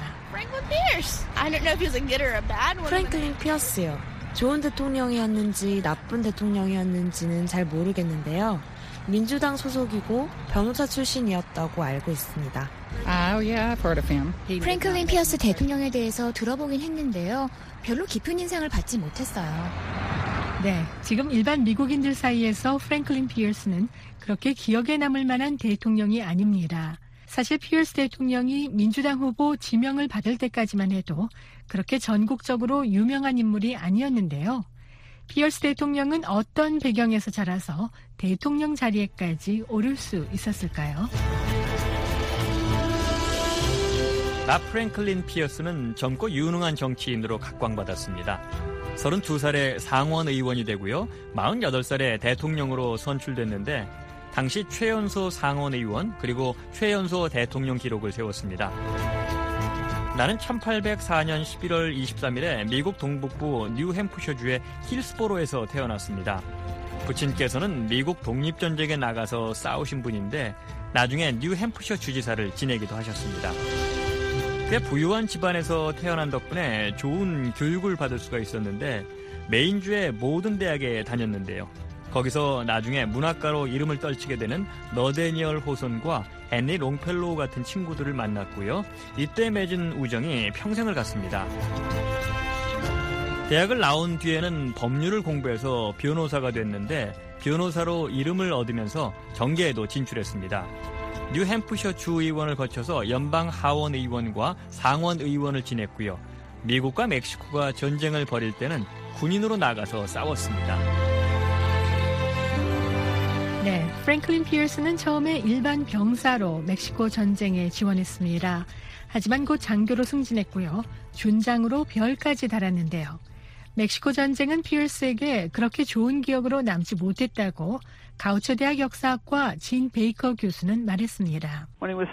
프랭클린 피어스요. 좋은 대통령이었는지 나쁜 대통령이었는지는 잘 모르겠는데요. 민주당 소속이고 변호사 출신이었다고 알고 있습니다. Oh, yeah, I've heard of him. 프랭클린 피어스 대통령에 대해서 들어보긴 했는데요. 별로 깊은 인상을 받지 못했어요. 네, 지금 일반 미국인들 사이에서 프랭클린 피어스는 그렇게 기억에 남을 만한 대통령이 아닙니다. 사실 피어스 대통령이 민주당 후보 지명을 받을 때까지만 해도 그렇게 전국적으로 유명한 인물이 아니었는데요. 피어스 대통령은 어떤 배경에서 자라서 대통령 자리에까지 오를 수 있었을까요? 나 프랭클린 피어스는 젊고 유능한 정치인으로 각광받았습니다. 서른두 살에 상원 의원이 되고요. 마흔여덟 살에 대통령으로 선출됐는데 당시 최연소 상원 의원 그리고 최연소 대통령 기록을 세웠습니다. 나는 천팔백사 년 십일월 이십삼일에 미국 동북부 뉴햄프셔주의 힐스보로에서 태어났습니다. 부친께서는 미국 독립전쟁에 나가서 싸우신 분인데 나중에 뉴햄프셔 주지사를 지내기도 하셨습니다. 꽤 부유한 집안에서 태어난 덕분에 좋은 교육을 받을 수가 있었는데 메인주의 모든 대학에 다녔는데요. 거기서 나중에 문학가로 이름을 떨치게 되는 너데니얼 호손과 헨리 롱펠로우 같은 친구들을 만났고요. 이때 맺은 우정이 평생을 갔습니다. 대학을 나온 뒤에는 법률을 공부해서 변호사가 됐는데 변호사로 이름을 얻으면서 정계에도 진출했습니다. 뉴햄프셔 주의원을 거쳐서 연방 하원 의원과 상원 의원을 지냈고요. 미국과 멕시코가 전쟁을 벌일 때는 군인으로 나가서 싸웠습니다. 네, 프랭클린 피어스는 처음에 일반 병사로 멕시코 전쟁에 지원했습니다. 하지만 곧 장교로 승진했고요. 준장으로 별까지 달았는데요. 멕시코 전쟁은 피어스에게 그렇게 좋은 기억으로 남지 못했다고 가우처 대학 역사학과 진 베이커 교수는 말했습니다.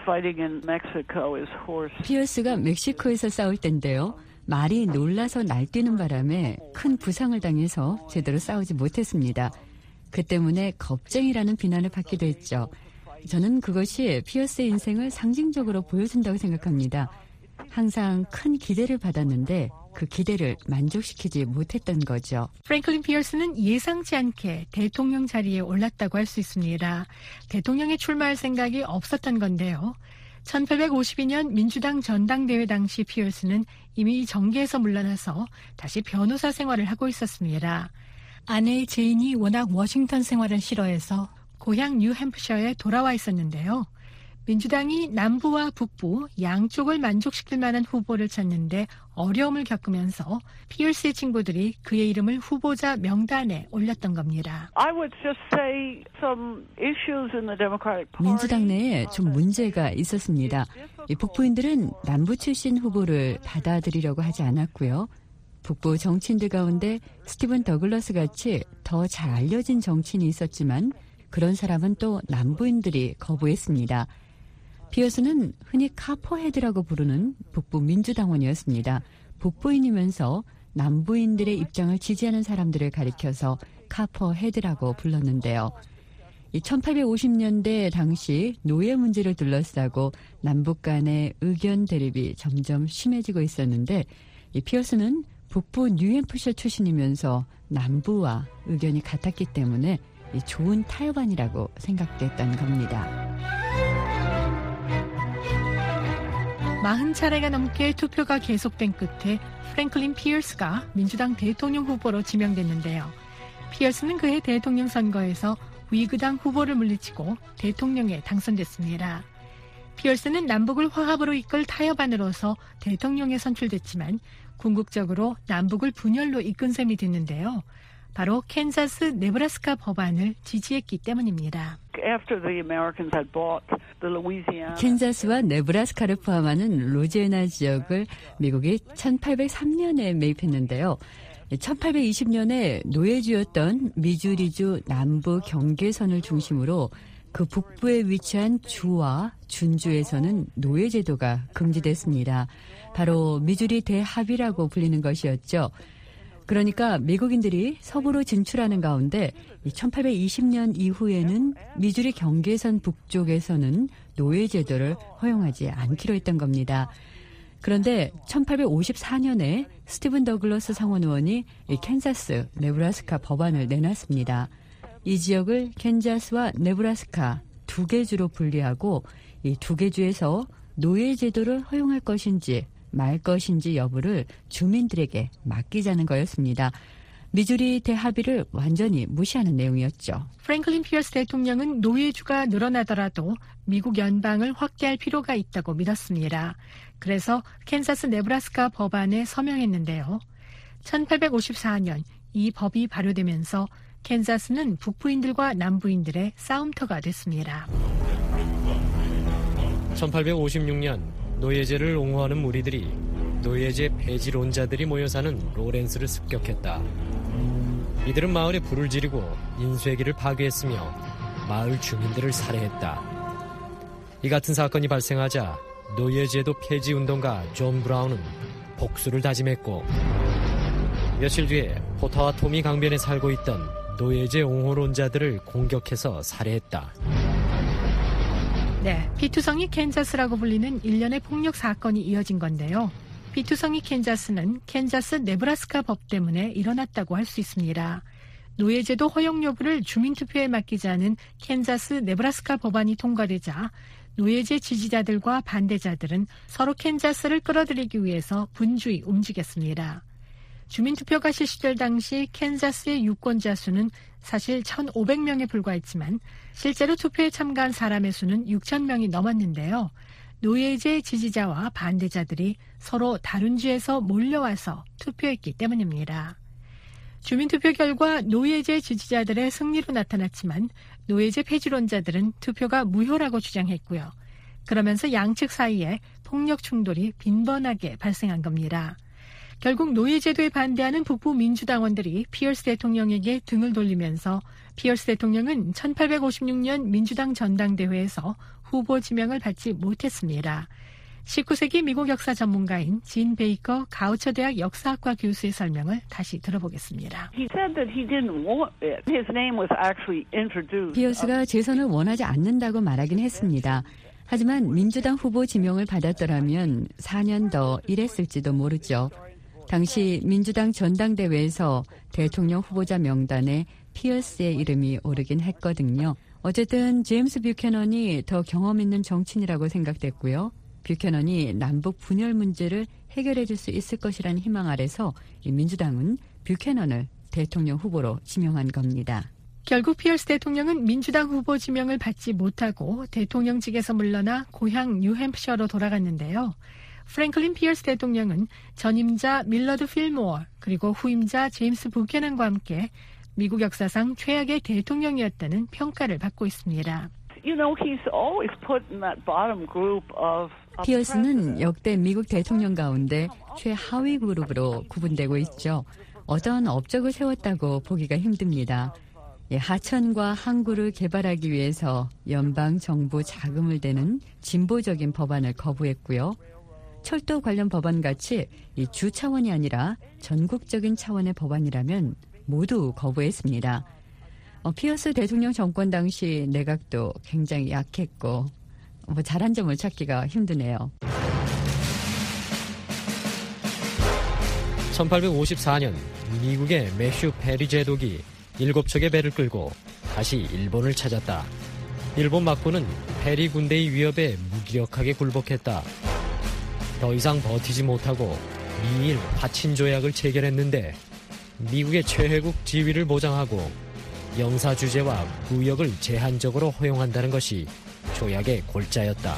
피어스가 멕시코에서 싸울 때인데요. 말이 놀라서 날뛰는 바람에 큰 부상을 당해서 제대로 싸우지 못했습니다. 그 때문에 겁쟁이라는 비난을 받기도 했죠. 저는 그것이 피어스의 인생을 상징적으로 보여준다고 생각합니다. 항상 큰 기대를 받았는데 그 기대를 만족시키지 못했던 거죠. 프랭클린 피어스는 예상치 않게 대통령 자리에 올랐다고 할 수 있습니다. 대통령에 출마할 생각이 없었던 건데요. 천팔백오십이 년 민주당 전당대회 당시 피어스는 이미 정계에서 물러나서 다시 변호사 생활을 하고 있었습니다. 아내 제인이 워낙 워싱턴 생활을 싫어해서 고향 뉴햄프셔에 돌아와 있었는데요. 민주당이 남부와 북부 양쪽을 만족시킬 만한 후보를 찾는데 어려움을 겪으면서 피어스의 친구들이 그의 이름을 후보자 명단에 올렸던 겁니다. 민주당 내에 좀 문제가 있었습니다. 이 북부인들은 남부 출신 후보를 받아들이려고 하지 않았고요. 북부 정치인들 가운데 스티븐 더글러스 같이 더 잘 알려진 정치인이 있었지만 그런 사람은 또 남부인들이 거부했습니다. 피어스는 흔히 카퍼헤드라고 부르는 북부 민주당원이었습니다. 북부인이면서 남부인들의 입장을 지지하는 사람들을 가리켜서 카퍼헤드라고 불렀는데요. 이 천팔백오십 년대 당시 노예 문제를 둘러싸고 남북 간의 의견 대립이 점점 심해지고 있었는데 이 피어스는 북부 뉴햄프셔 출신이면서 남부와 의견이 같았기 때문에 이 좋은 타협안이라고 생각됐던 겁니다. 사십 차례가 넘게 투표가 계속된 끝에 프랭클린 피어스가 민주당 대통령 후보로 지명됐는데요. 피어스는 그해 대통령 선거에서 위그당 후보를 물리치고 대통령에 당선됐습니다. 피어스는 남북을 화합으로 이끌 타협안으로서 대통령에 선출됐지만 궁극적으로 남북을 분열로 이끈 셈이 됐는데요. 바로 캔자스 네브라스카 법안을 지지했기 때문입니다. 캔자스와 네브라스카를 포함하는 루지애나 지역을 미국이 천팔백삼 년에 매입했는데요. 천팔백이십 년에 노예주였던 미주리주 남부 경계선을 중심으로 그 북부에 위치한 주와 준주에서는 노예제도가 금지됐습니다. 바로 미주리 대합의라고 불리는 것이었죠. 그러니까 미국인들이 서부로 진출하는 가운데 천팔백이십 년 이후에는 미주리 경계선 북쪽에서는 노예제도를 허용하지 않기로 했던 겁니다. 그런데 천팔백오십사 년에 스티븐 더글러스 상원의원이 캔자스, 네브라스카 법안을 내놨습니다. 이 지역을 캔자스와 네브라스카 두 개 주로 분리하고 이 두 개 주에서 노예제도를 허용할 것인지 말 것인지 여부를 주민들에게 맡기자는 거였습니다. 미주리 대합의를 완전히 무시하는 내용이었죠. 프랭클린 피어스 대통령은 노예주가 늘어나더라도 미국 연방을 확대할 필요가 있다고 믿었습니다. 그래서 캔자스 네브라스카 법안에 서명했는데요. 천팔백오십사 년 이 법이 발효되면서 캔자스는 북부인들과 남부인들의 싸움터가 됐습니다. 천팔백오십육 년 노예제를 옹호하는 무리들이 노예제 폐지론자들이 모여 사는 로렌스를 습격했다. 이들은 마을에 불을 지르고 인쇄기를 파괴했으며 마을 주민들을 살해했다. 이 같은 사건이 발생하자 노예제도 폐지 운동가 존 브라운은 복수를 다짐했고 며칠 뒤에 포타와 토미 강변에 살고 있던 노예제 옹호론자들을 공격해서 살해했다. 네, 피투성이 캔자스라고 불리는 일련의 폭력 사건이 이어진 건데요. 피투성이 캔자스는 캔자스 네브라스카 법 때문에 일어났다고 할 수 있습니다. 노예제도 허용 여부를 주민투표에 맡기자는 캔자스 네브라스카 법안이 통과되자 노예제 지지자들과 반대자들은 서로 캔자스를 끌어들이기 위해서 분주히 움직였습니다. 주민투표가 실시될 당시 캔자스의 유권자 수는 사실 천오백 명에 불과했지만 실제로 투표에 참가한 사람의 수는 육천 명이 넘었는데요. 노예제 지지자와 반대자들이 서로 다른 주에서 몰려와서 투표했기 때문입니다. 주민투표 결과 노예제 지지자들의 승리로 나타났지만 노예제 폐지론자들은 투표가 무효라고 주장했고요. 그러면서 양측 사이에 폭력 충돌이 빈번하게 발생한 겁니다. 결국 노예제도에 반대하는 북부 민주당원들이 피어스 대통령에게 등을 돌리면서 피어스 대통령은 천팔백오십육 년 민주당 전당대회에서 후보 지명을 받지 못했습니다. 십구 세기 미국 역사 전문가인 진 베이커 가우처 대학 역사학과 교수의 설명을 다시 들어보겠습니다. 피어스가 재선을 원하지 않는다고 말하긴 했습니다. 하지만 민주당 후보 지명을 받았더라면 사 년 더 일했을지도 모르죠. 당시 민주당 전당대회에서 대통령 후보자 명단에 피어스의 이름이 오르긴 했거든요. 어쨌든 제임스 뷰캐넌이 더 경험 있는 정치인이라고 생각됐고요. 뷰캐넌이 남북 분열 문제를 해결해 줄 수 있을 것이라는 희망 아래서 민주당은 뷰캐넌을 대통령 후보로 지명한 겁니다. 결국 피어스 대통령은 민주당 후보 지명을 받지 못하고 대통령직에서 물러나 고향 뉴햄프셔로 돌아갔는데요. 프랭클린 피어스 대통령은 전임자 밀러드 필모어 그리고 후임자 제임스 뷰캐넌과 함께 미국 역사상 최악의 대통령이었다는 평가를 받고 있습니다. 피어스는 역대 미국 대통령 가운데 최하위 그룹으로 구분되고 있죠. 어떤 업적을 세웠다고 보기가 힘듭니다. 하천과 항구를 개발하기 위해서 연방 정부 자금을 대는 진보적인 법안을 거부했고요. 철도 관련 법안같이 이 주 차원이 아니라 전국적인 차원의 법안이라면 모두 거부했습니다. 어, 피어스 대통령 정권 당시 내각도 굉장히 약했고 뭐 잘한 점을 찾기가 힘드네요. 천팔백오십사 년 미국의 매슈 페리 제독이 일곱 척의 배를 끌고 다시 일본을 찾았다. 일본 막부는 페리 군대의 위협에 무기력하게 굴복했다. 더 이상 버티지 못하고 미일 화친 조약을 체결했는데 미국의 최혜국 지위를 보장하고 영사 주재와 무역을 제한적으로 허용한다는 것이 조약의 골자였다.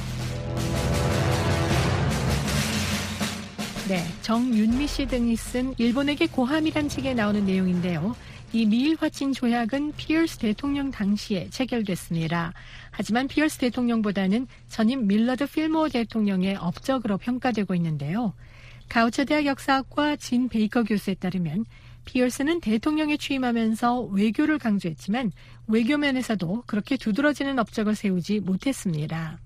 네, 정윤미 씨 등이 쓴 일본에게 고함이란 책에 나오는 내용인데요. 이 미일 화친 조약은 피어스 대통령 당시에 체결됐습니다. 하지만 피어스 대통령보다는 전임 밀러드 필모어 대통령의 업적으로 평가되고 있는데요. 가우처 대학 역사학과 진 베이커 교수에 따르면 피어스는 대통령에 취임하면서 외교를 강조했지만 외교 면에서도 그렇게 두드러지는 업적을 세우지 못했습니다.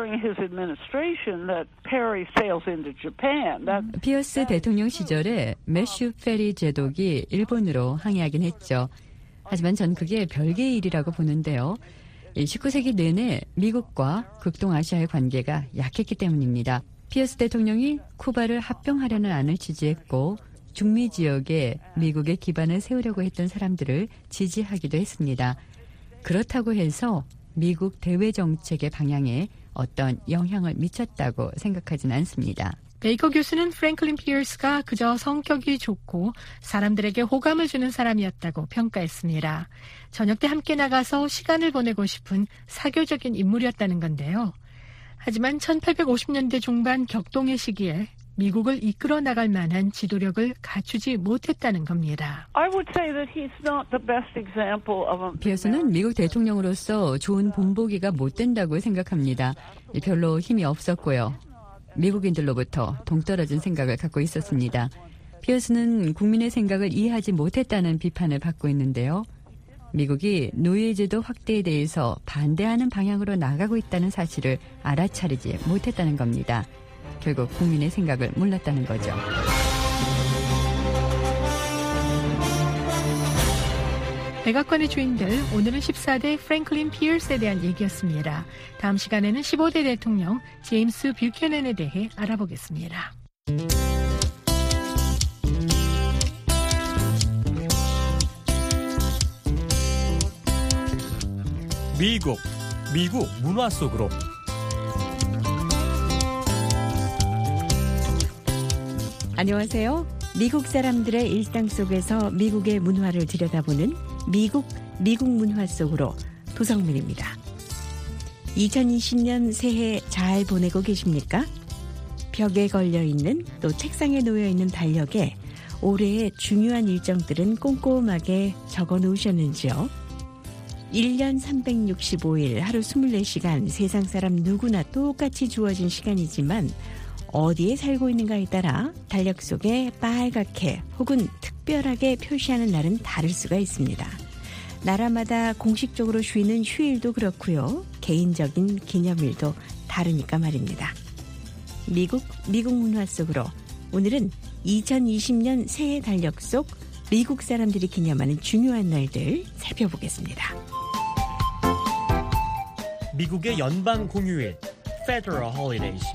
피어스 대통령 시절에 매슈 페리 제독이 일본으로 항해하긴 했죠. 하지만 전 그게 별개의 일이라고 보는데요. 십구 세기 내내 미국과 극동아시아의 관계가 약했기 때문입니다. 피어스 대통령이 쿠바를 합병하려는 안을 지지했고 중미 지역에 미국의 기반을 세우려고 했던 사람들을 지지하기도 했습니다. 그렇다고 해서 미국 대외 정책의 방향에 어떤 영향을 미쳤다고 생각하지는 않습니다. 베이커 교수는 프랭클린 피어스가 그저 성격이 좋고 사람들에게 호감을 주는 사람이었다고 평가했습니다. 저녁 때 함께 나가서 시간을 보내고 싶은 사교적인 인물이었다는 건데요. 하지만 천팔백오십 년대 중반 격동의 시기에 미국을 이끌어 나갈 만한 지도력을 갖추지 못했다는 겁니다. 피어스는 미국 대통령으로서 좋은 본보기가 못 된다고 생각합니다. 별로 힘이 없었고요. 미국인들로부터 동떨어진 생각을 갖고 있었습니다. 피어스는 국민의 생각을 이해하지 못했다는 비판을 받고 있는데요. 미국이 노예제도 확대에 대해서 반대하는 방향으로 나가고 있다는 사실을 알아차리지 못했다는 겁니다. 결국 국민의 생각을 몰랐다는 거죠. 백악관의 주인들, 오늘은 십사 대 프랭클린 피어스에 대한 얘기였습니다. 다음 시간에는 십오 대 대통령 제임스 뷰캐넌에 대해 알아보겠습니다. 미국, 미국 문화 속으로. 안녕하세요. 미국 사람들의 일상 속에서 미국의 문화를 들여다보는 미국, 미국 문화 속으로 도성민입니다. 이천이십 년 새해 잘 보내고 계십니까? 벽에 걸려있는 또 책상에 놓여있는 달력에 올해의 중요한 일정들은 꼼꼼하게 적어 놓으셨는지요? 일 년 삼백육십오 일 하루 이십사 시간 세상 사람 누구나 똑같이 주어진 시간이지만 어디에 살고 있는가에 따라 달력 속에 빨갛게 혹은 특별하게 표시하는 날은 다를 수가 있습니다. 나라마다 공식적으로 쉬는 휴일도 그렇고요. 개인적인 기념일도 다르니까 말입니다. 미국, 미국 문화 속으로 오늘은 이천이십 년 새해 달력 속 미국 사람들이 기념하는 중요한 날들 살펴보겠습니다. 미국의 연방 공휴일, Federal Holidays.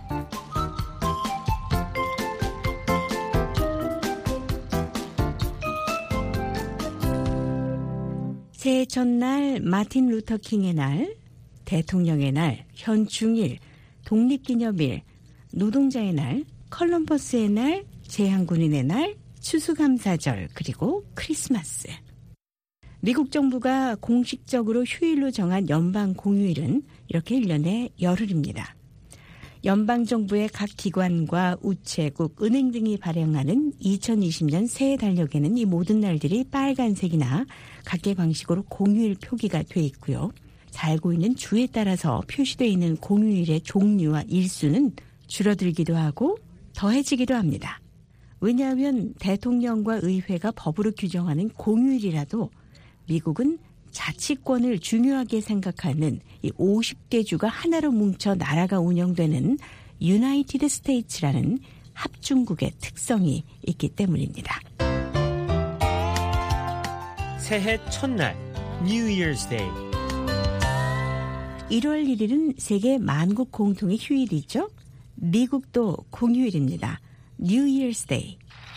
새해 첫날 마틴 루터 킹의 날, 대통령의 날, 현충일, 독립기념일, 노동자의 날, 컬럼버스의 날, 제향군인의 날, 추수감사절, 그리고 크리스마스. 미국 정부가 공식적으로 휴일로 정한 연방 공휴일은 이렇게 일 년에 열흘입니다. 연방정부의 각 기관과 우체국, 은행 등이 발행하는 이천이십 년 새해 달력에는 이 모든 날들이 빨간색이나 각계 방식으로 공휴일 표기가 돼 있고요. 살고 있는 주에 따라서 표시되어 있는 공휴일의 종류와 일수는 줄어들기도 하고 더해지기도 합니다. 왜냐하면 대통령과 의회가 법으로 규정하는 공휴일이라도 미국은 자치권을 중요하게 생각하는 이 오십 개 주가 하나로 뭉쳐 나라가 운영되는 유나이티드 스테이츠라는 합중국의 특성이 있기 때문입니다. 새해 첫날, New Year's Day. 일월 일일은 세계 만국 공통의 휴일이죠. 미국도 공휴일입니다. New Year's Day.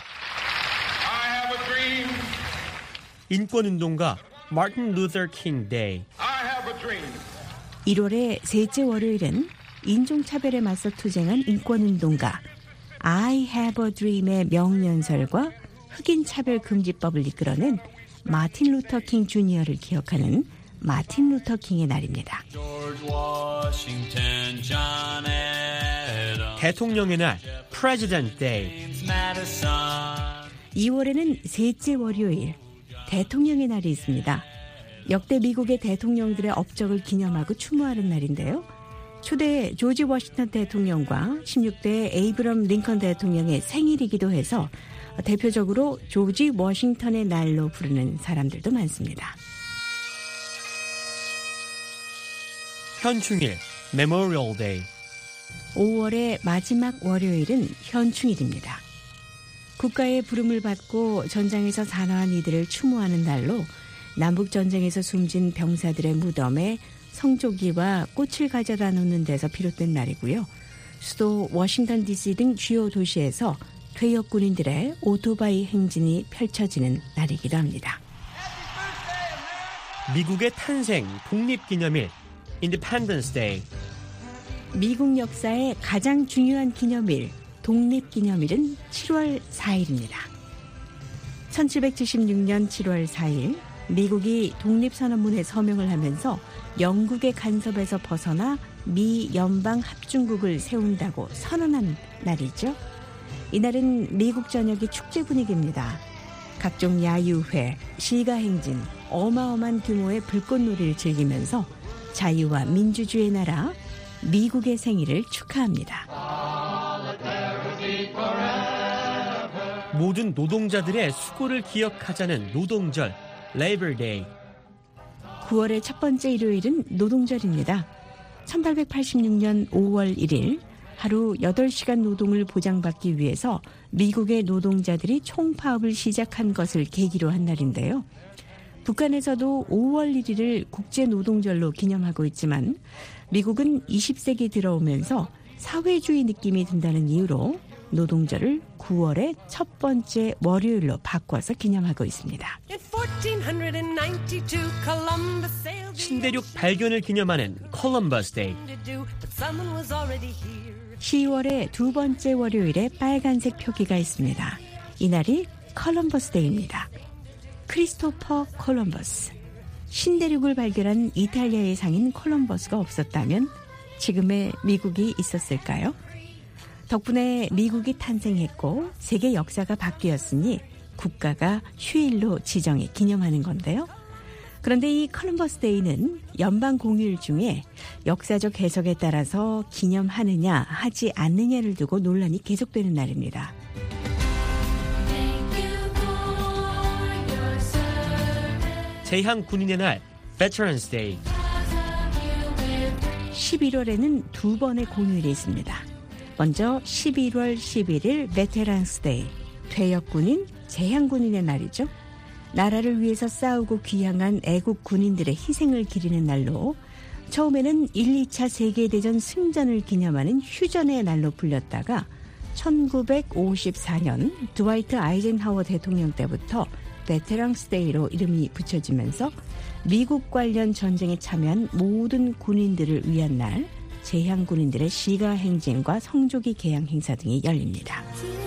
I have a dream. 인권운동가 마틴 루터 킹 데이. I have a dream. 일월의 셋째 월요일은 인종차별에 맞서 투쟁한 인권운동가 I have a dream의 명연설과 흑인차별금지법을 이끌어낸 마틴 루터 킹 주니어를 기억하는 마틴 루터 킹의 날입니다. 대통령의 날, President Day. 이월에는 셋째 월요일, 대통령의 날이 있습니다. 역대 미국의 대통령들의 업적을 기념하고 추모하는 날인데요. 초대 조지 워싱턴 대통령과 십육 대 에이브럼 링컨 대통령의 생일이기도 해서 대표적으로 조지 워싱턴의 날로 부르는 사람들도 많습니다. 현충일, Memorial Day. 오월의 마지막 월요일은 현충일입니다. 국가의 부름을 받고 전장에서 산화한 이들을 추모하는 날로 남북전쟁에서 숨진 병사들의 무덤에 성조기와 꽃을 가져다 놓는 데서 비롯된 날이고요. 수도 워싱턴 디씨 등 주요 도시에서 퇴역 군인들의 오토바이 행진이 펼쳐지는 날이기도 합니다. 미국의 탄생, 독립기념일, Independence Day. 미국 역사의 가장 중요한 기념일, 독립기념일은 칠월 사일입니다. 천칠백칠십육 년 칠월 사일, 미국이 독립선언문에 서명을 하면서 영국의 간섭에서 벗어나 미 연방합중국을 세운다고 선언한 날이죠. 이날은 미국 전역이 축제 분위기입니다. 각종 야유회, 시가행진, 어마어마한 규모의 불꽃놀이를 즐기면서 자유와 민주주의의 나라, 미국의 생일을 축하합니다. 모든 노동자들의 수고를 기억하자는 노동절, Labor Day. 구월의 첫 번째 일요일은 노동절입니다. 천팔백팔십육 년 오월 일일 하루 여덟 시간 노동을 보장받기 위해서 미국의 노동자들이 총파업을 시작한 것을 계기로 한 날인데요. 북한에서도 오월 일일을 국제노동절로 기념하고 있지만 미국은 이십 세기 들어오면서 사회주의 느낌이 든다는 이유로 노동절을 구월의 첫 번째 월요일로 바꿔서 기념하고 있습니다. 신대륙 발견을 기념하는 콜럼버스 데이. 시월의 두 번째 월요일에 빨간색 표기가 있습니다. 이날이 콜럼버스 데이입니다. 크리스토퍼 콜럼버스. 신대륙을 발견한 이탈리아의 상인 콜럼버스가 없었다면 지금의 미국이 있었을까요? 덕분에 미국이 탄생했고 세계 역사가 바뀌었으니 국가가 휴일로 지정해 기념하는 건데요. 그런데 이 콜럼버스 데이는 연방 공휴일 중에 역사적 해석에 따라서 기념하느냐 하지 않느냐를 두고 논란이 계속되는 날입니다. 제향 군인의 날, Veterans Day. 십일월에는 두 번의 공휴일이 있습니다. 먼저 십일월 십일일 베테랑스 데이, 퇴역군인, 제향군인의 날이죠. 나라를 위해서 싸우고 귀향한 애국 군인들의 희생을 기리는 날로 처음에는 일, 이 차 세계대전 승전을 기념하는 휴전의 날로 불렸다가 천구백오십사년 드와이트 아이젠하워 대통령 때부터 베테랑스 데이로 이름이 붙여지면서 미국 관련 전쟁에 참여한 모든 군인들을 위한 날, 제향 군인들의 시가 행진과 성조기 개항 행사 등이 열립니다.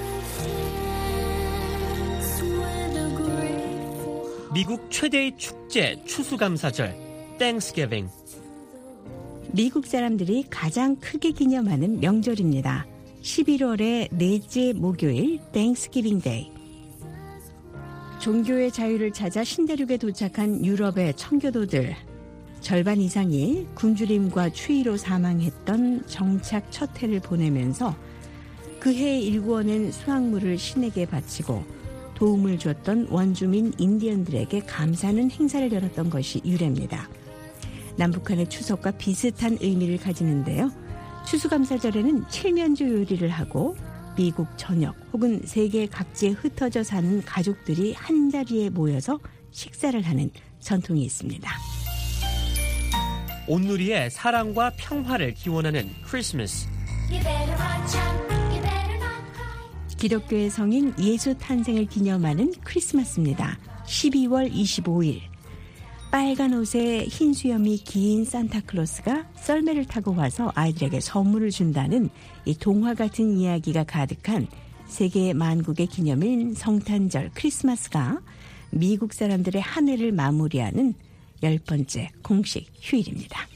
미국 최대의 축제 추수감사절 땡스기빙. 미국 사람들이 가장 크게 기념하는 명절입니다. 십일월의 넷째 목요일 땡스기빙 데이. 종교의 자유를 찾아 신대륙에 도착한 유럽의 청교도들, 절반 이상이 굶주림과 추위로 사망했던 정착 첫 해를 보내면서 그 해에 일구어낸 수확물을 신에게 바치고 도움을 줬던 원주민 인디언들에게 감사하는 행사를 열었던 것이 유래입니다. 남북한의 추석과 비슷한 의미를 가지는데요. 추수감사절에는 칠면조 요리를 하고 미국 전역 혹은 세계 각지에 흩어져 사는 가족들이 한자리에 모여서 식사를 하는 전통이 있습니다. 온누리의 사랑과 평화를 기원하는 크리스마스. 기독교의 성인 예수 탄생을 기념하는 크리스마스입니다. 십이월 이십오일. 빨간 옷에 흰 수염이 긴 산타클로스가 썰매를 타고 와서 아이들에게 선물을 준다는 이 동화 같은 이야기가 가득한 세계 만국의 기념일 성탄절 크리스마스가 미국 사람들의 한 해를 마무리하는 열 번째 공식 휴일입니다.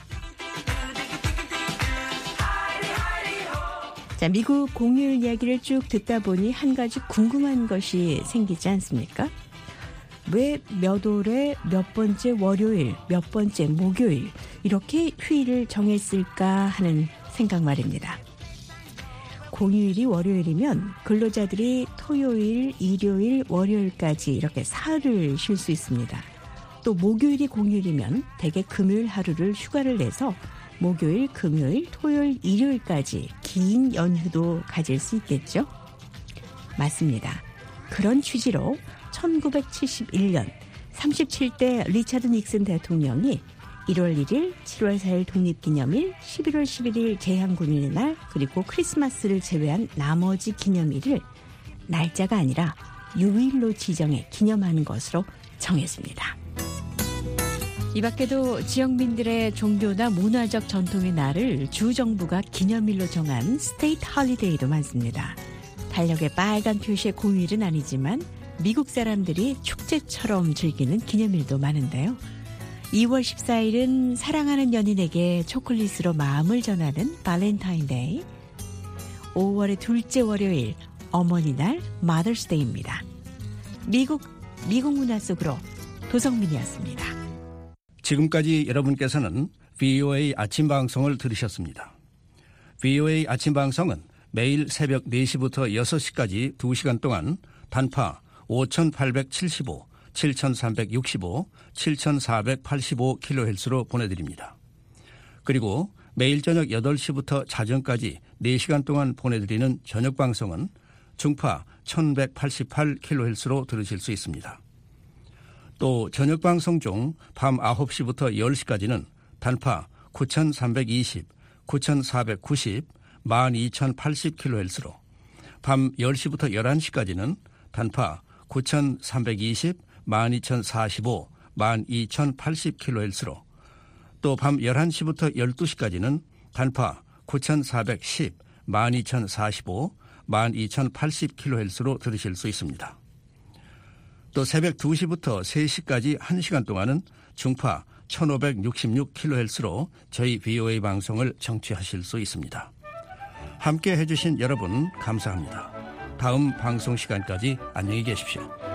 자, 미국 공휴일 이야기를 쭉 듣다 보니 한 가지 궁금한 것이 생기지 않습니까? 왜 몇 월에 몇 번째 월요일, 몇 번째 목요일 이렇게 휴일을 정했을까 하는 생각 말입니다. 공휴일이 월요일이면 근로자들이 토요일, 일요일, 월요일까지 이렇게 사흘을 쉴 수 있습니다. 또 목요일이 공휴일이면 대개 금요일 하루를 휴가를 내서 목요일, 금요일, 토요일, 일요일까지 긴 연휴도 가질 수 있겠죠? 맞습니다. 그런 취지로 천구백칠십일년 삼십칠 대 리차드 닉슨 대통령이 일월 일일, 칠월 사일 독립기념일, 십일월 십일일 제향군인의 날, 그리고 크리스마스를 제외한 나머지 기념일을 날짜가 아니라 유일로 지정해 기념하는 것으로 정했습니다. 이 밖에도 지역민들의 종교나 문화적 전통의 날을 주정부가 기념일로 정한 스테이트 홀리데이도 많습니다. 달력의 빨간 표시의 공휴일은 아니지만 미국 사람들이 축제처럼 즐기는 기념일도 많은데요. 이월 십사일은 사랑하는 연인에게 초콜릿으로 마음을 전하는 발렌타인데이, 오월의 둘째 월요일 어머니 날 마더스 데이입니다. 미국, 미국 문화 속으로 도성민이었습니다. 지금까지 여러분께서는 브이오에이 아침 방송을 들으셨습니다. 브이오에이 아침 방송은 매일 새벽 네 시부터 여섯 시까지 두 시간 동안 단파 오천팔백칠십오, 칠천삼백육십오, 칠천사백팔십오 킬로헤르츠로 보내드립니다. 그리고 매일 저녁 여덟 시부터 자정까지 네 시간 동안 보내드리는 저녁 방송은 중파 천백팔십팔 킬로헤르츠로 들으실 수 있습니다. 또 저녁 방송 중 밤 아홉 시부터 열 시까지는 단파 구천삼백이십, 구천사백구십, 만 이천팔십 킬로헤르츠로, 밤 열 시부터 열한 시까지는 단파 구천삼백이십, 만 이천사십오, 만 이천팔십 킬로헤르츠로, 또 밤 열한 시부터 열두 시까지는 단파 구천사백십, 만 이천사십오, 만 이천팔십 킬로헤르츠로 들으실 수 있습니다. 또 새벽 두 시부터 세 시까지 한 시간 동안은 중파 천오백육십육 킬로헤르츠로 저희 브이오에이 방송을 청취하실 수 있습니다. 함께 해주신 여러분 감사합니다. 다음 방송 시간까지 안녕히 계십시오.